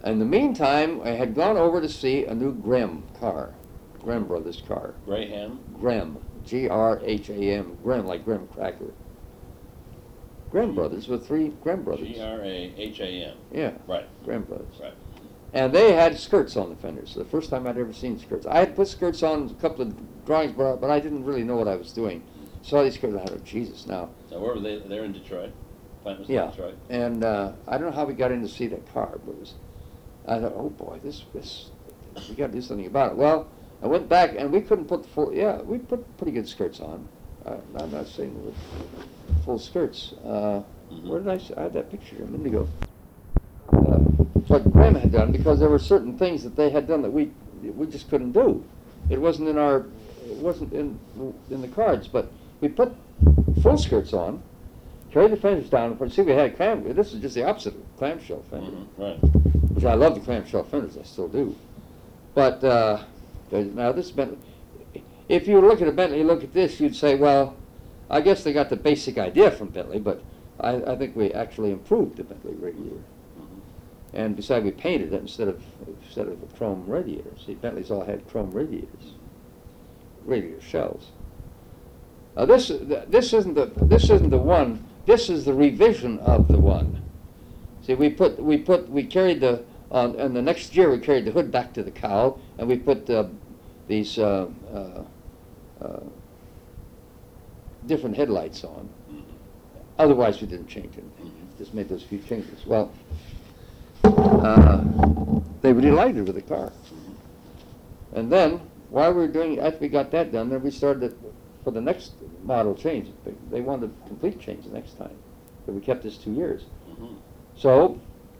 [SPEAKER 1] In the meantime, I had gone over to see a new Grem car, Grem Brothers car.
[SPEAKER 2] Graham?
[SPEAKER 1] Grem, G R H A M, Grem, like Graham cracker. Grem Brothers with three Grem Brothers.
[SPEAKER 2] G R A H A M.
[SPEAKER 1] Yeah.
[SPEAKER 2] Right.
[SPEAKER 1] Grem Brothers.
[SPEAKER 2] Right.
[SPEAKER 1] And they had skirts on the fenders. The first time I'd ever seen skirts. I had put skirts on a couple of drawings, but, but I didn't really know what I was doing. Saw these skirts, I thought, oh, Jesus, now.
[SPEAKER 2] So where were they? They're in Detroit. Plant was in
[SPEAKER 1] Yeah.
[SPEAKER 2] Detroit.
[SPEAKER 1] And uh, I don't know how we got in to see that car, but it was, I thought, oh boy, this, this, we got to do something about it. Well, I went back and we couldn't put full, yeah, we put pretty good skirts on. Uh, I'm not saying they were full skirts. Uh,
[SPEAKER 2] Mhm.
[SPEAKER 1] Where did I, s- I had that picture a minute ago. Uh, what Graham had done, because there were certain things that they had done that we, we just couldn't do. It wasn't in our, it wasn't in, in the cards, but we put full skirts on, carried the fenders down, and see, we had clam, this is just the opposite of clamshell fender.
[SPEAKER 2] Mhm. Right.
[SPEAKER 1] Which I love the clamshell fenders, I still do. But uh, there's- now this Bentley, if you look at a Bentley, you look at this, you'd say, well, I guess they got the basic idea from Bentley, but I, I think we actually improved the Bentley radiator.
[SPEAKER 2] Mhm.
[SPEAKER 1] And besides, we painted it instead of instead of a chrome radiator. See, Bentley's all had chrome radiators, radiator shells. Now this this isn't the this isn't the one. This is the revision of the one. See, we put we put we carried the on and the next year we carried the hood back to the cowl, and we put uh, these uh, uh, uh, different headlights on.
[SPEAKER 2] Mhm.
[SPEAKER 1] Otherwise, we didn't change anything.
[SPEAKER 2] Mhm.
[SPEAKER 1] Just made those few changes. Well, uh, they were delighted with the car. And then, while we were doing, after we got that done, then we started for the next model change. They wanted a complete change the next time, but we kept this two years.
[SPEAKER 2] Mhm.
[SPEAKER 1] So,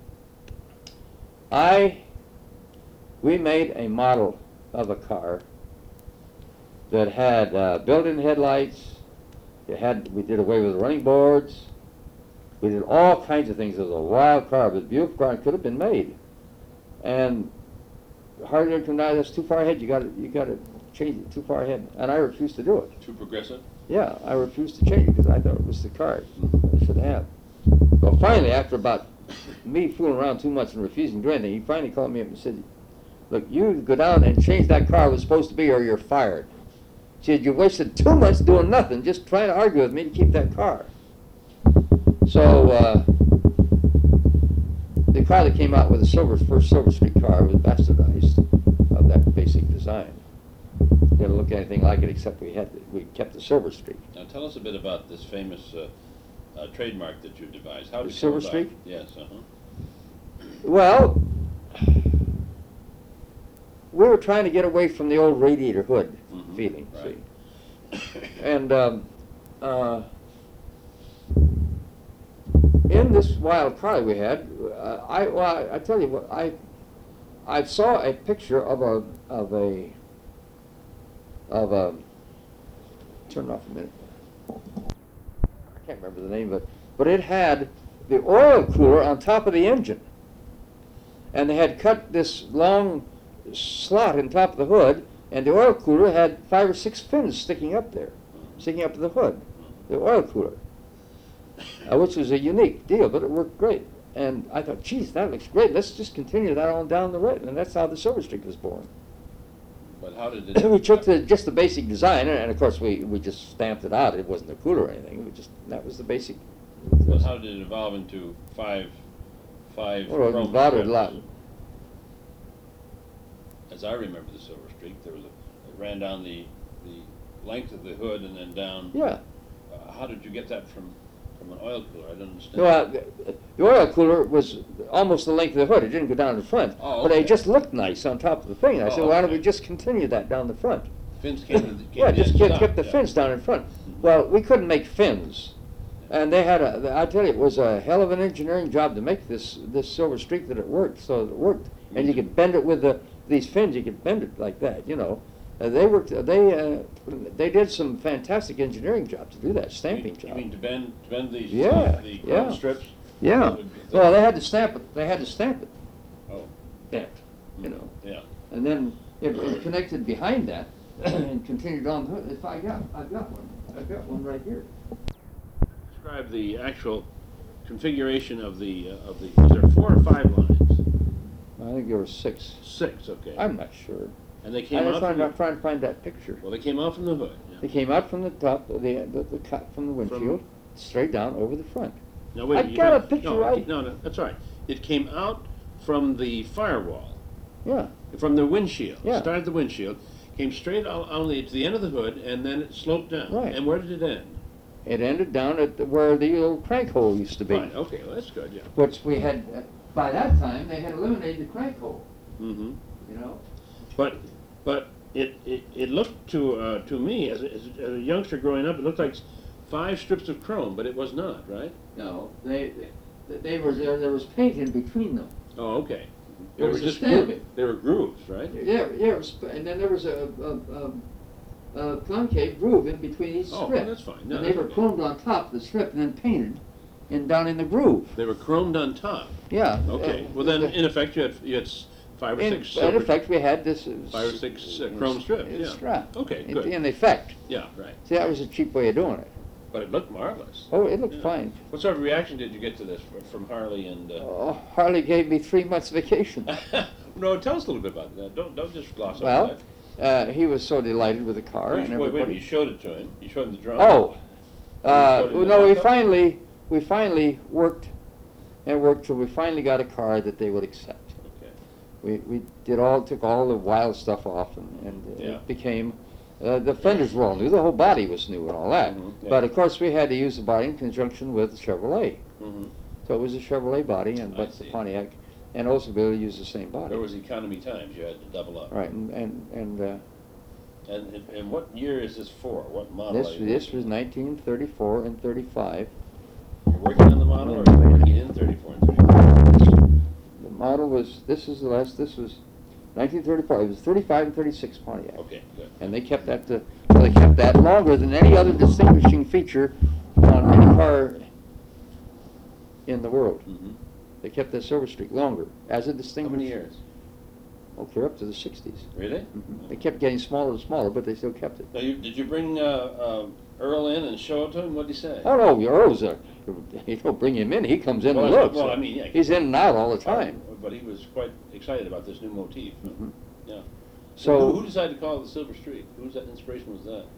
[SPEAKER 1] I, we made a model of a car that had uh, built-in headlights. It had, we did away with running boards. We did all kinds of things. It was a wild car, but a beautiful car. It could have been made. And Hardy come down, that's too far ahead. You got to, you got to change it too far ahead. And I refused to do it.
[SPEAKER 2] Too progressive?
[SPEAKER 1] Yeah, I refused to change it because I thought it was the car I should have. Well, finally, after about me fooling around too much and refusing to do anything, he finally called me up and said, look, you go down and change that car it was supposed to be or you're fired. He said, you wasted two months doing nothing, just trying to argue with me to keep that car. So, uh, the car that came out with the silver, first Silver Street car was bastardized of that basic design. Didn't look anything like it except we had, we kept the Silver Street.
[SPEAKER 2] Now tell us a bit about this famous uh, uh, trademark that you devised. How
[SPEAKER 1] The
[SPEAKER 2] did it
[SPEAKER 1] Silver
[SPEAKER 2] come about?
[SPEAKER 1] Streak?
[SPEAKER 2] Yes, uh-huh.
[SPEAKER 1] Well, we were trying to get away from the old radiator hood
[SPEAKER 2] Mhm,
[SPEAKER 1] feeling,
[SPEAKER 2] right.
[SPEAKER 1] see. And um, uh, in this wild car we had, uh, I, well, I, I tell you what, I, I saw a picture of a, of a, of a, turn it off a minute. I can't remember the name of it, but it had the oil cooler on top of the engine. And they had cut this long slot in top of the hood, and the oil cooler had five or six fins sticking up there, sticking up to the hood, the oil cooler, uh, which was a unique deal, but it worked great. And I thought, geez, that looks great. Let's just continue that on down the road. And that's how the Silver Streak was born.
[SPEAKER 2] But how did it...
[SPEAKER 1] We took the, just the basic design, and of course we, we just stamped it out. It wasn't a cooler or anything. We just, that was the basic.
[SPEAKER 2] But how did it evolve into five, five
[SPEAKER 1] Well, it
[SPEAKER 2] chrome
[SPEAKER 1] evolved a
[SPEAKER 2] strips?
[SPEAKER 1] lot.
[SPEAKER 2] As I remember the Silver Streak, there was a, it ran down the, the length of the hood and then down.
[SPEAKER 1] Yeah.
[SPEAKER 2] Uh, how did you get that from, from an oil cooler? I don't understand.
[SPEAKER 1] Well, the, the oil cooler was almost the length of the hood. It didn't go down the front.
[SPEAKER 2] Oh,
[SPEAKER 1] But
[SPEAKER 2] okay.
[SPEAKER 1] it just looked nice on top of the thing. I
[SPEAKER 2] Oh,
[SPEAKER 1] said, why don't
[SPEAKER 2] okay.
[SPEAKER 1] we just continue that down the front?
[SPEAKER 2] Fins came to the, came
[SPEAKER 1] Yeah,
[SPEAKER 2] to
[SPEAKER 1] just
[SPEAKER 2] the
[SPEAKER 1] kept,
[SPEAKER 2] end
[SPEAKER 1] kept the
[SPEAKER 2] stop,
[SPEAKER 1] fins down in front. Well, we couldn't make fins. And they had a, I tell you, it was a hell of an engineering job to make this, this Silver Streak that it worked, so it worked. And you could bend it with the, these fins, you could bend it like that, you know. Uh, they worked, they, uh, they did some fantastic engineering job to do that,
[SPEAKER 2] You
[SPEAKER 1] stamping
[SPEAKER 2] mean, you
[SPEAKER 1] job.
[SPEAKER 2] mean to bend, to bend these,
[SPEAKER 1] Yeah,
[SPEAKER 2] uh, the chrome
[SPEAKER 1] yeah.
[SPEAKER 2] strips?
[SPEAKER 1] Yeah.
[SPEAKER 2] That would- that-
[SPEAKER 1] Well, they had to stamp it, they had to stamp it,
[SPEAKER 2] Oh,
[SPEAKER 1] bent, you know.
[SPEAKER 2] yeah.
[SPEAKER 1] And then it, it connected behind that and continued on the hood. If I got, I've got one, I've got one right here.
[SPEAKER 2] Describe the actual configuration of the, uh, of the, is there four or five lines?
[SPEAKER 1] think there were six.
[SPEAKER 2] Six, okay.
[SPEAKER 1] I'm not sure.
[SPEAKER 2] And they
[SPEAKER 1] I
[SPEAKER 2] came
[SPEAKER 1] was
[SPEAKER 2] out
[SPEAKER 1] trying,
[SPEAKER 2] from the,
[SPEAKER 1] I'm trying to find that picture.
[SPEAKER 2] well, they came out from the hood. Yeah.
[SPEAKER 1] They came out from the top, of the, the, the cut from the windshield, straight down over the front.
[SPEAKER 2] No, wait,
[SPEAKER 1] I've
[SPEAKER 2] you
[SPEAKER 1] got
[SPEAKER 2] don't-
[SPEAKER 1] a picture
[SPEAKER 2] no,
[SPEAKER 1] right-
[SPEAKER 2] it- No, no, that's all right. It came out from the firewall,
[SPEAKER 1] Yeah,
[SPEAKER 2] from the windshield.
[SPEAKER 1] Yeah.
[SPEAKER 2] Started at the windshield, came straight on, on the, to the end of the hood, and then it sloped down.
[SPEAKER 1] Right.
[SPEAKER 2] And where did it end?
[SPEAKER 1] it ended down at the, where the old crank hole used to be.
[SPEAKER 2] Fine, okay, well, that's good, yeah.
[SPEAKER 1] Which we had, uh, by that time, they had eliminated the crank hole,
[SPEAKER 2] Mm-hmm.
[SPEAKER 1] you know?
[SPEAKER 2] But, but it, it, it looked to, uh, to me, as a, as a as a youngster growing up, it looked like five strips of chrome, but it was not, right?
[SPEAKER 1] No, they, they, they were, there, there was paint in between them.
[SPEAKER 2] Oh, okay.
[SPEAKER 1] It
[SPEAKER 2] They were
[SPEAKER 1] was a
[SPEAKER 2] just
[SPEAKER 1] stamp.
[SPEAKER 2] groo- They were grooves, right?
[SPEAKER 1] Yeah, yeah, it was, and then there was a, a, a, a concave groove in between each
[SPEAKER 2] Oh,
[SPEAKER 1] strip.
[SPEAKER 2] well, that's fine. No,
[SPEAKER 1] And they
[SPEAKER 2] that's
[SPEAKER 1] were
[SPEAKER 2] okay.
[SPEAKER 1] chromed on top of the strip and then painted in, down in the groove.
[SPEAKER 2] They were chromed on top.
[SPEAKER 1] Yeah.
[SPEAKER 2] Okay,
[SPEAKER 1] uh,
[SPEAKER 2] well then,
[SPEAKER 1] the-
[SPEAKER 2] in effect, you had, you had s- five or
[SPEAKER 1] In,
[SPEAKER 2] six
[SPEAKER 1] in
[SPEAKER 2] silver,
[SPEAKER 1] effect, we had this. uh,
[SPEAKER 2] five or six uh, chrome strips,
[SPEAKER 1] uh,
[SPEAKER 2] yeah.
[SPEAKER 1] strap.
[SPEAKER 2] Okay,
[SPEAKER 1] In-
[SPEAKER 2] good.
[SPEAKER 1] In effect.
[SPEAKER 2] Yeah, right.
[SPEAKER 1] See, that was a cheap way of doing it.
[SPEAKER 2] But it looked marvelous.
[SPEAKER 1] Oh, it looked
[SPEAKER 2] Yeah.
[SPEAKER 1] fine.
[SPEAKER 2] What sort of reaction did you get to this fr- from Harley and, uh,
[SPEAKER 1] Oh, Harley gave me three months vacation.
[SPEAKER 2] no, tell us a little bit about that. Don't, don't just gloss over
[SPEAKER 1] Well,
[SPEAKER 2] that.
[SPEAKER 1] uh, he was so delighted with the car
[SPEAKER 2] Wait,
[SPEAKER 1] and
[SPEAKER 2] wait, wait,
[SPEAKER 1] everybody.
[SPEAKER 2] you showed it to him. You showed him the drawing.
[SPEAKER 1] Oh, uh,
[SPEAKER 2] showed him the
[SPEAKER 1] no, we
[SPEAKER 2] mock-up?
[SPEAKER 1] finally, we finally worked and worked till we finally got a car that they would accept.
[SPEAKER 2] Okay.
[SPEAKER 1] We, we did all, took all the wild stuff off and, and
[SPEAKER 2] Yeah.
[SPEAKER 1] it became, uh, the fenders were all new, the whole body was new and all that.
[SPEAKER 2] Mhm, yeah.
[SPEAKER 1] But of course, we had to use the body in conjunction with the Chevrolet.
[SPEAKER 2] Mm-hmm.
[SPEAKER 1] So it was a Chevrolet body and,
[SPEAKER 2] I
[SPEAKER 1] but the
[SPEAKER 2] see.
[SPEAKER 1] Pontiac, and also be able to use the same body.
[SPEAKER 2] There was economy times. You had to double up.
[SPEAKER 1] Right, and, and, and, uh,
[SPEAKER 2] And, and, and what year is this for? What model
[SPEAKER 1] this,
[SPEAKER 2] are you
[SPEAKER 1] this
[SPEAKER 2] working
[SPEAKER 1] was
[SPEAKER 2] on?
[SPEAKER 1] nineteen thirty-four and thirty-five.
[SPEAKER 2] You're working on the model, or you're working in thirty-four and thirty-five?
[SPEAKER 1] The model was, this is the last, this was nineteen thirty-four, it was thirty-five and thirty-six Pontiac.
[SPEAKER 2] Okay, good.
[SPEAKER 1] And they kept that, uh, well, they kept that longer than any other distinguishing feature on any car in the world.
[SPEAKER 2] Mm-hmm.
[SPEAKER 1] They kept that silver streak longer as a
[SPEAKER 2] How
[SPEAKER 1] distinguished.
[SPEAKER 2] many years?
[SPEAKER 1] Oh, clear up to the sixties.
[SPEAKER 2] Really?
[SPEAKER 1] Mhm. They kept getting smaller and smaller, but they still kept it.
[SPEAKER 2] Now, you, did you bring uh, uh, Earl in and show it to him? What did he say?
[SPEAKER 1] Oh, no, Earl's a, you don't bring him in, he comes in
[SPEAKER 2] Well,
[SPEAKER 1] and
[SPEAKER 2] I-
[SPEAKER 1] looks.
[SPEAKER 2] well, I mean, yeah.
[SPEAKER 1] He's in and out all the time.
[SPEAKER 2] But he was quite excited about this new motif.
[SPEAKER 1] Mhm.
[SPEAKER 2] Yeah.
[SPEAKER 1] So-
[SPEAKER 2] who, who decided to call it the Silver Streak? Whose that inspiration was that?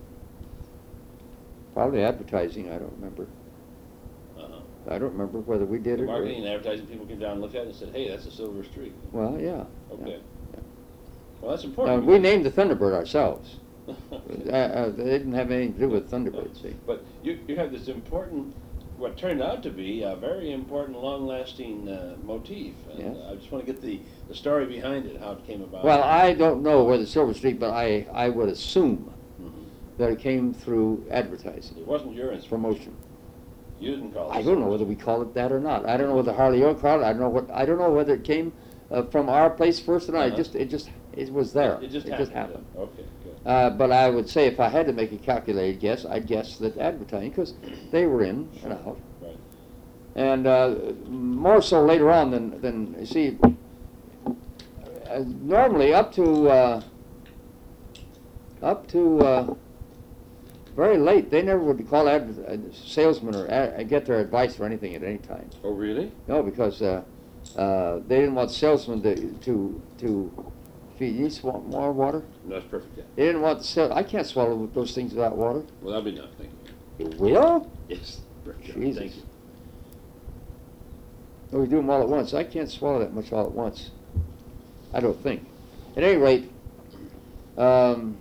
[SPEAKER 1] Probably advertising, I don't remember.
[SPEAKER 2] Uh-huh.
[SPEAKER 1] I don't remember whether we did
[SPEAKER 2] The
[SPEAKER 1] it or.
[SPEAKER 2] marketing and advertising people came down and looked at it and said, "Hey, that's a Silver Streak."
[SPEAKER 1] Well, yeah.
[SPEAKER 2] Okay.
[SPEAKER 1] yeah.
[SPEAKER 2] Well, that's
[SPEAKER 1] Now,
[SPEAKER 2] important.
[SPEAKER 1] we named the Thunderbird ourselves.
[SPEAKER 2] Okay.
[SPEAKER 1] Uh, uh, they didn't have anything to do with Thunderbird, see.
[SPEAKER 2] But you, you have this important, what turned out to be a very important, long-lasting uh, motif. And
[SPEAKER 1] Yes.
[SPEAKER 2] I just want to get the, the story behind it, how it came about.
[SPEAKER 1] Well, I don't know where the Silver Streak, but I, I would assume
[SPEAKER 2] Mhm.
[SPEAKER 1] that it came through advertising,
[SPEAKER 2] It wasn't your inspiration.
[SPEAKER 1] promotion.
[SPEAKER 2] You didn't call it.
[SPEAKER 1] I don't know whether we call it that or not. I don't know whether Harley Oak called it. I don't know what. I don't know whether it came uh, from our place first or not. It
[SPEAKER 2] Uh-huh.
[SPEAKER 1] just, it just, it was there.
[SPEAKER 2] It just happened. Okay, good.
[SPEAKER 1] Uh, but I would say if I had to make a calculated guess, I'd guess that advertising, because they were in and out.
[SPEAKER 2] Right.
[SPEAKER 1] And uh, more so later on than, than you see, uh, normally up to, uh, up to uh, very late, they never would call adver- uh, salesmen or ad- get their advice or anything at any time.
[SPEAKER 2] Oh, really?
[SPEAKER 1] No, because uh, uh, they didn't want salesmen to, to, to feed. You need want more water?
[SPEAKER 2] No, that's perfect, yeah.
[SPEAKER 1] They didn't want the sale. I can't swallow those things without water.
[SPEAKER 2] Well, that'll be enough, thank you.
[SPEAKER 1] You will?
[SPEAKER 2] Yes. Very good.
[SPEAKER 1] Jesus.
[SPEAKER 2] Thank you.
[SPEAKER 1] No, we do them all at once. I can't swallow that much all at once. I don't think. At any rate, um,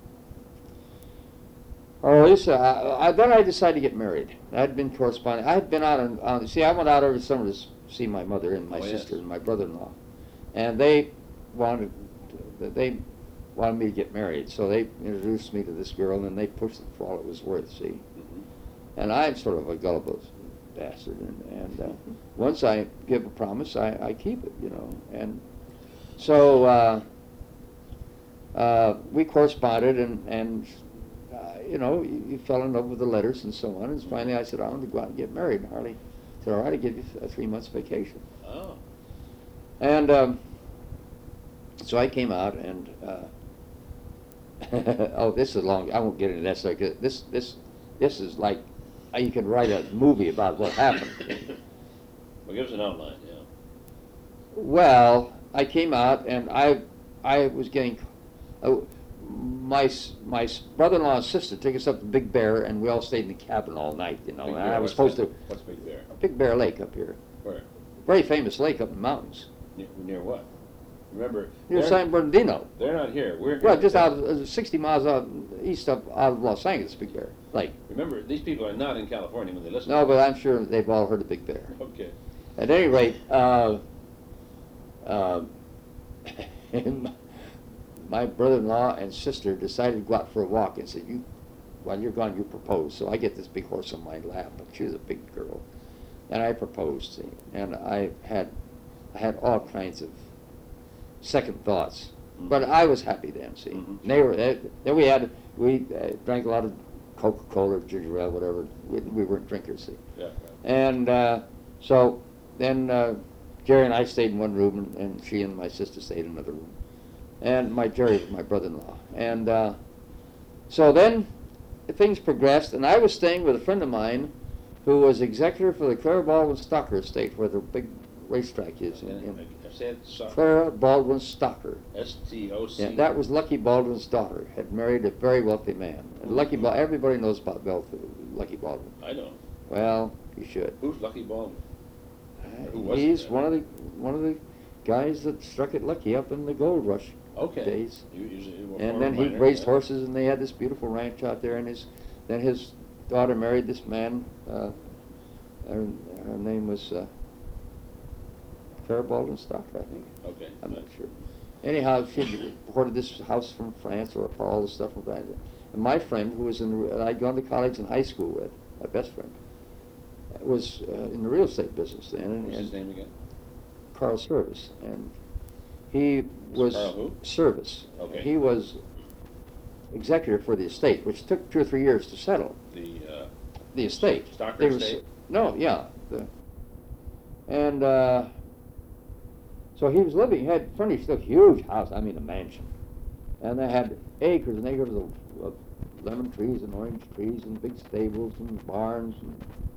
[SPEAKER 1] oh, Lisa, I, I, then I decided to get married. I'd been corresponding. I had been out on, on, see, I went out every summer to s- see my mother and my
[SPEAKER 2] Oh, yes.
[SPEAKER 1] sister and my brother-in-law. And they wanted, they wanted me to get married. So they introduced me to this girl, and then they pushed it for all it was worth, see.
[SPEAKER 2] Mhm.
[SPEAKER 1] And I'm sort of a gullible bastard, and, and uh, once I give a promise, I, I keep it, you know. And so uh, uh, we corresponded, and, and uh, you know, you, you fell in love with the letters and so on. And finally I said, I want to go out and get married. And Harley said, all right, I'll give you a three months vacation.
[SPEAKER 2] Oh.
[SPEAKER 1] And um, so I came out, and uh, oh, this is long. I won't get into that. So this, this, this is like uh, you could write a movie about what happened.
[SPEAKER 2] Well, give us an outline, yeah.
[SPEAKER 1] Well, I came out and I, I was getting, uh, my s- my s- brother-in-law and sister took us up to Big Bear, and we all stayed in the cabin all night. You know,
[SPEAKER 2] Big
[SPEAKER 1] and
[SPEAKER 2] Bear,
[SPEAKER 1] I was
[SPEAKER 2] what's
[SPEAKER 1] supposed
[SPEAKER 2] that?
[SPEAKER 1] to
[SPEAKER 2] What's Big Bear?
[SPEAKER 1] Big Bear Lake up here,
[SPEAKER 2] Where?
[SPEAKER 1] very famous lake up in the mountains
[SPEAKER 2] Near, near what? Remember,
[SPEAKER 1] near
[SPEAKER 2] they're,
[SPEAKER 1] San Bernardino.
[SPEAKER 2] they're not here. We're here.
[SPEAKER 1] Well, just out uh, sixty miles out east of out of Los Angeles, Big Bear Lake.
[SPEAKER 2] Remember, these people are not in California when they listen.
[SPEAKER 1] No, but I'm sure they've all heard of Big Bear.
[SPEAKER 2] Okay.
[SPEAKER 1] At any rate, uh, uh, my brother-in-law and sister decided to go out for a walk and said, "You, while you're gone, you propose." So I get this big horse on my lap, and she was a big girl, and I proposed, see, and I had, I had all kinds of second thoughts,
[SPEAKER 2] Mhm.
[SPEAKER 1] but I was happy then. See,
[SPEAKER 2] Mhm.
[SPEAKER 1] they were. They, then we had we uh, drank a lot of Coca-Cola, ginger ale, whatever. We, we weren't drinkers, see,
[SPEAKER 2] Yeah. Right.
[SPEAKER 1] and uh, so then uh, Jerry and I stayed in one room, and, and she and my sister stayed in another room. And my Jerry was my brother-in-law. And uh, so then things progressed, and I was staying with a friend of mine who was executor for the Clara Baldwin Stocker estate, where the big racetrack is. In, in
[SPEAKER 2] I said so-
[SPEAKER 1] Clara Baldwin Stocker.
[SPEAKER 2] S T O C.
[SPEAKER 1] Yeah, that was Lucky Baldwin's daughter. Had married a very wealthy man. And Lucky Bal- everybody knows about wealth, Lucky Baldwin.
[SPEAKER 2] I know.
[SPEAKER 1] Well, you should.
[SPEAKER 2] Who's Lucky Baldwin?
[SPEAKER 1] Uh,
[SPEAKER 2] Who was
[SPEAKER 1] He's
[SPEAKER 2] it?
[SPEAKER 1] one of the one of the guys that struck it lucky up in the gold rush
[SPEAKER 2] Okay.
[SPEAKER 1] days.
[SPEAKER 2] You, you, you were
[SPEAKER 1] And
[SPEAKER 2] former
[SPEAKER 1] then he
[SPEAKER 2] miner,
[SPEAKER 1] raised
[SPEAKER 2] yeah.
[SPEAKER 1] horses, and they had this beautiful ranch out there. And his, then his daughter married this man. Uh, her, her name was uh, Clara Baldwin Stocker, I think.
[SPEAKER 2] Okay.
[SPEAKER 1] I'm not sure. Anyhow, she imported this house from France, or all this stuff from France. And my friend, who was in, the, I'd gone to college and high school with, my best friend, was uh, in the real estate business then. And,
[SPEAKER 2] What's his
[SPEAKER 1] and
[SPEAKER 2] name again?
[SPEAKER 1] Carl Service, and he was
[SPEAKER 2] Carl who?
[SPEAKER 1] Service.
[SPEAKER 2] Okay.
[SPEAKER 1] He was executor for the estate, which took two or three years to settle.
[SPEAKER 2] The uh,
[SPEAKER 1] The estate.
[SPEAKER 2] Stocker
[SPEAKER 1] They were s-
[SPEAKER 2] estate?
[SPEAKER 1] No, yeah. The, and uh, so he was living. He had furnished a huge house. I mean, a mansion, and they had acres and acres of, of lemon trees and orange trees and big stables and barns and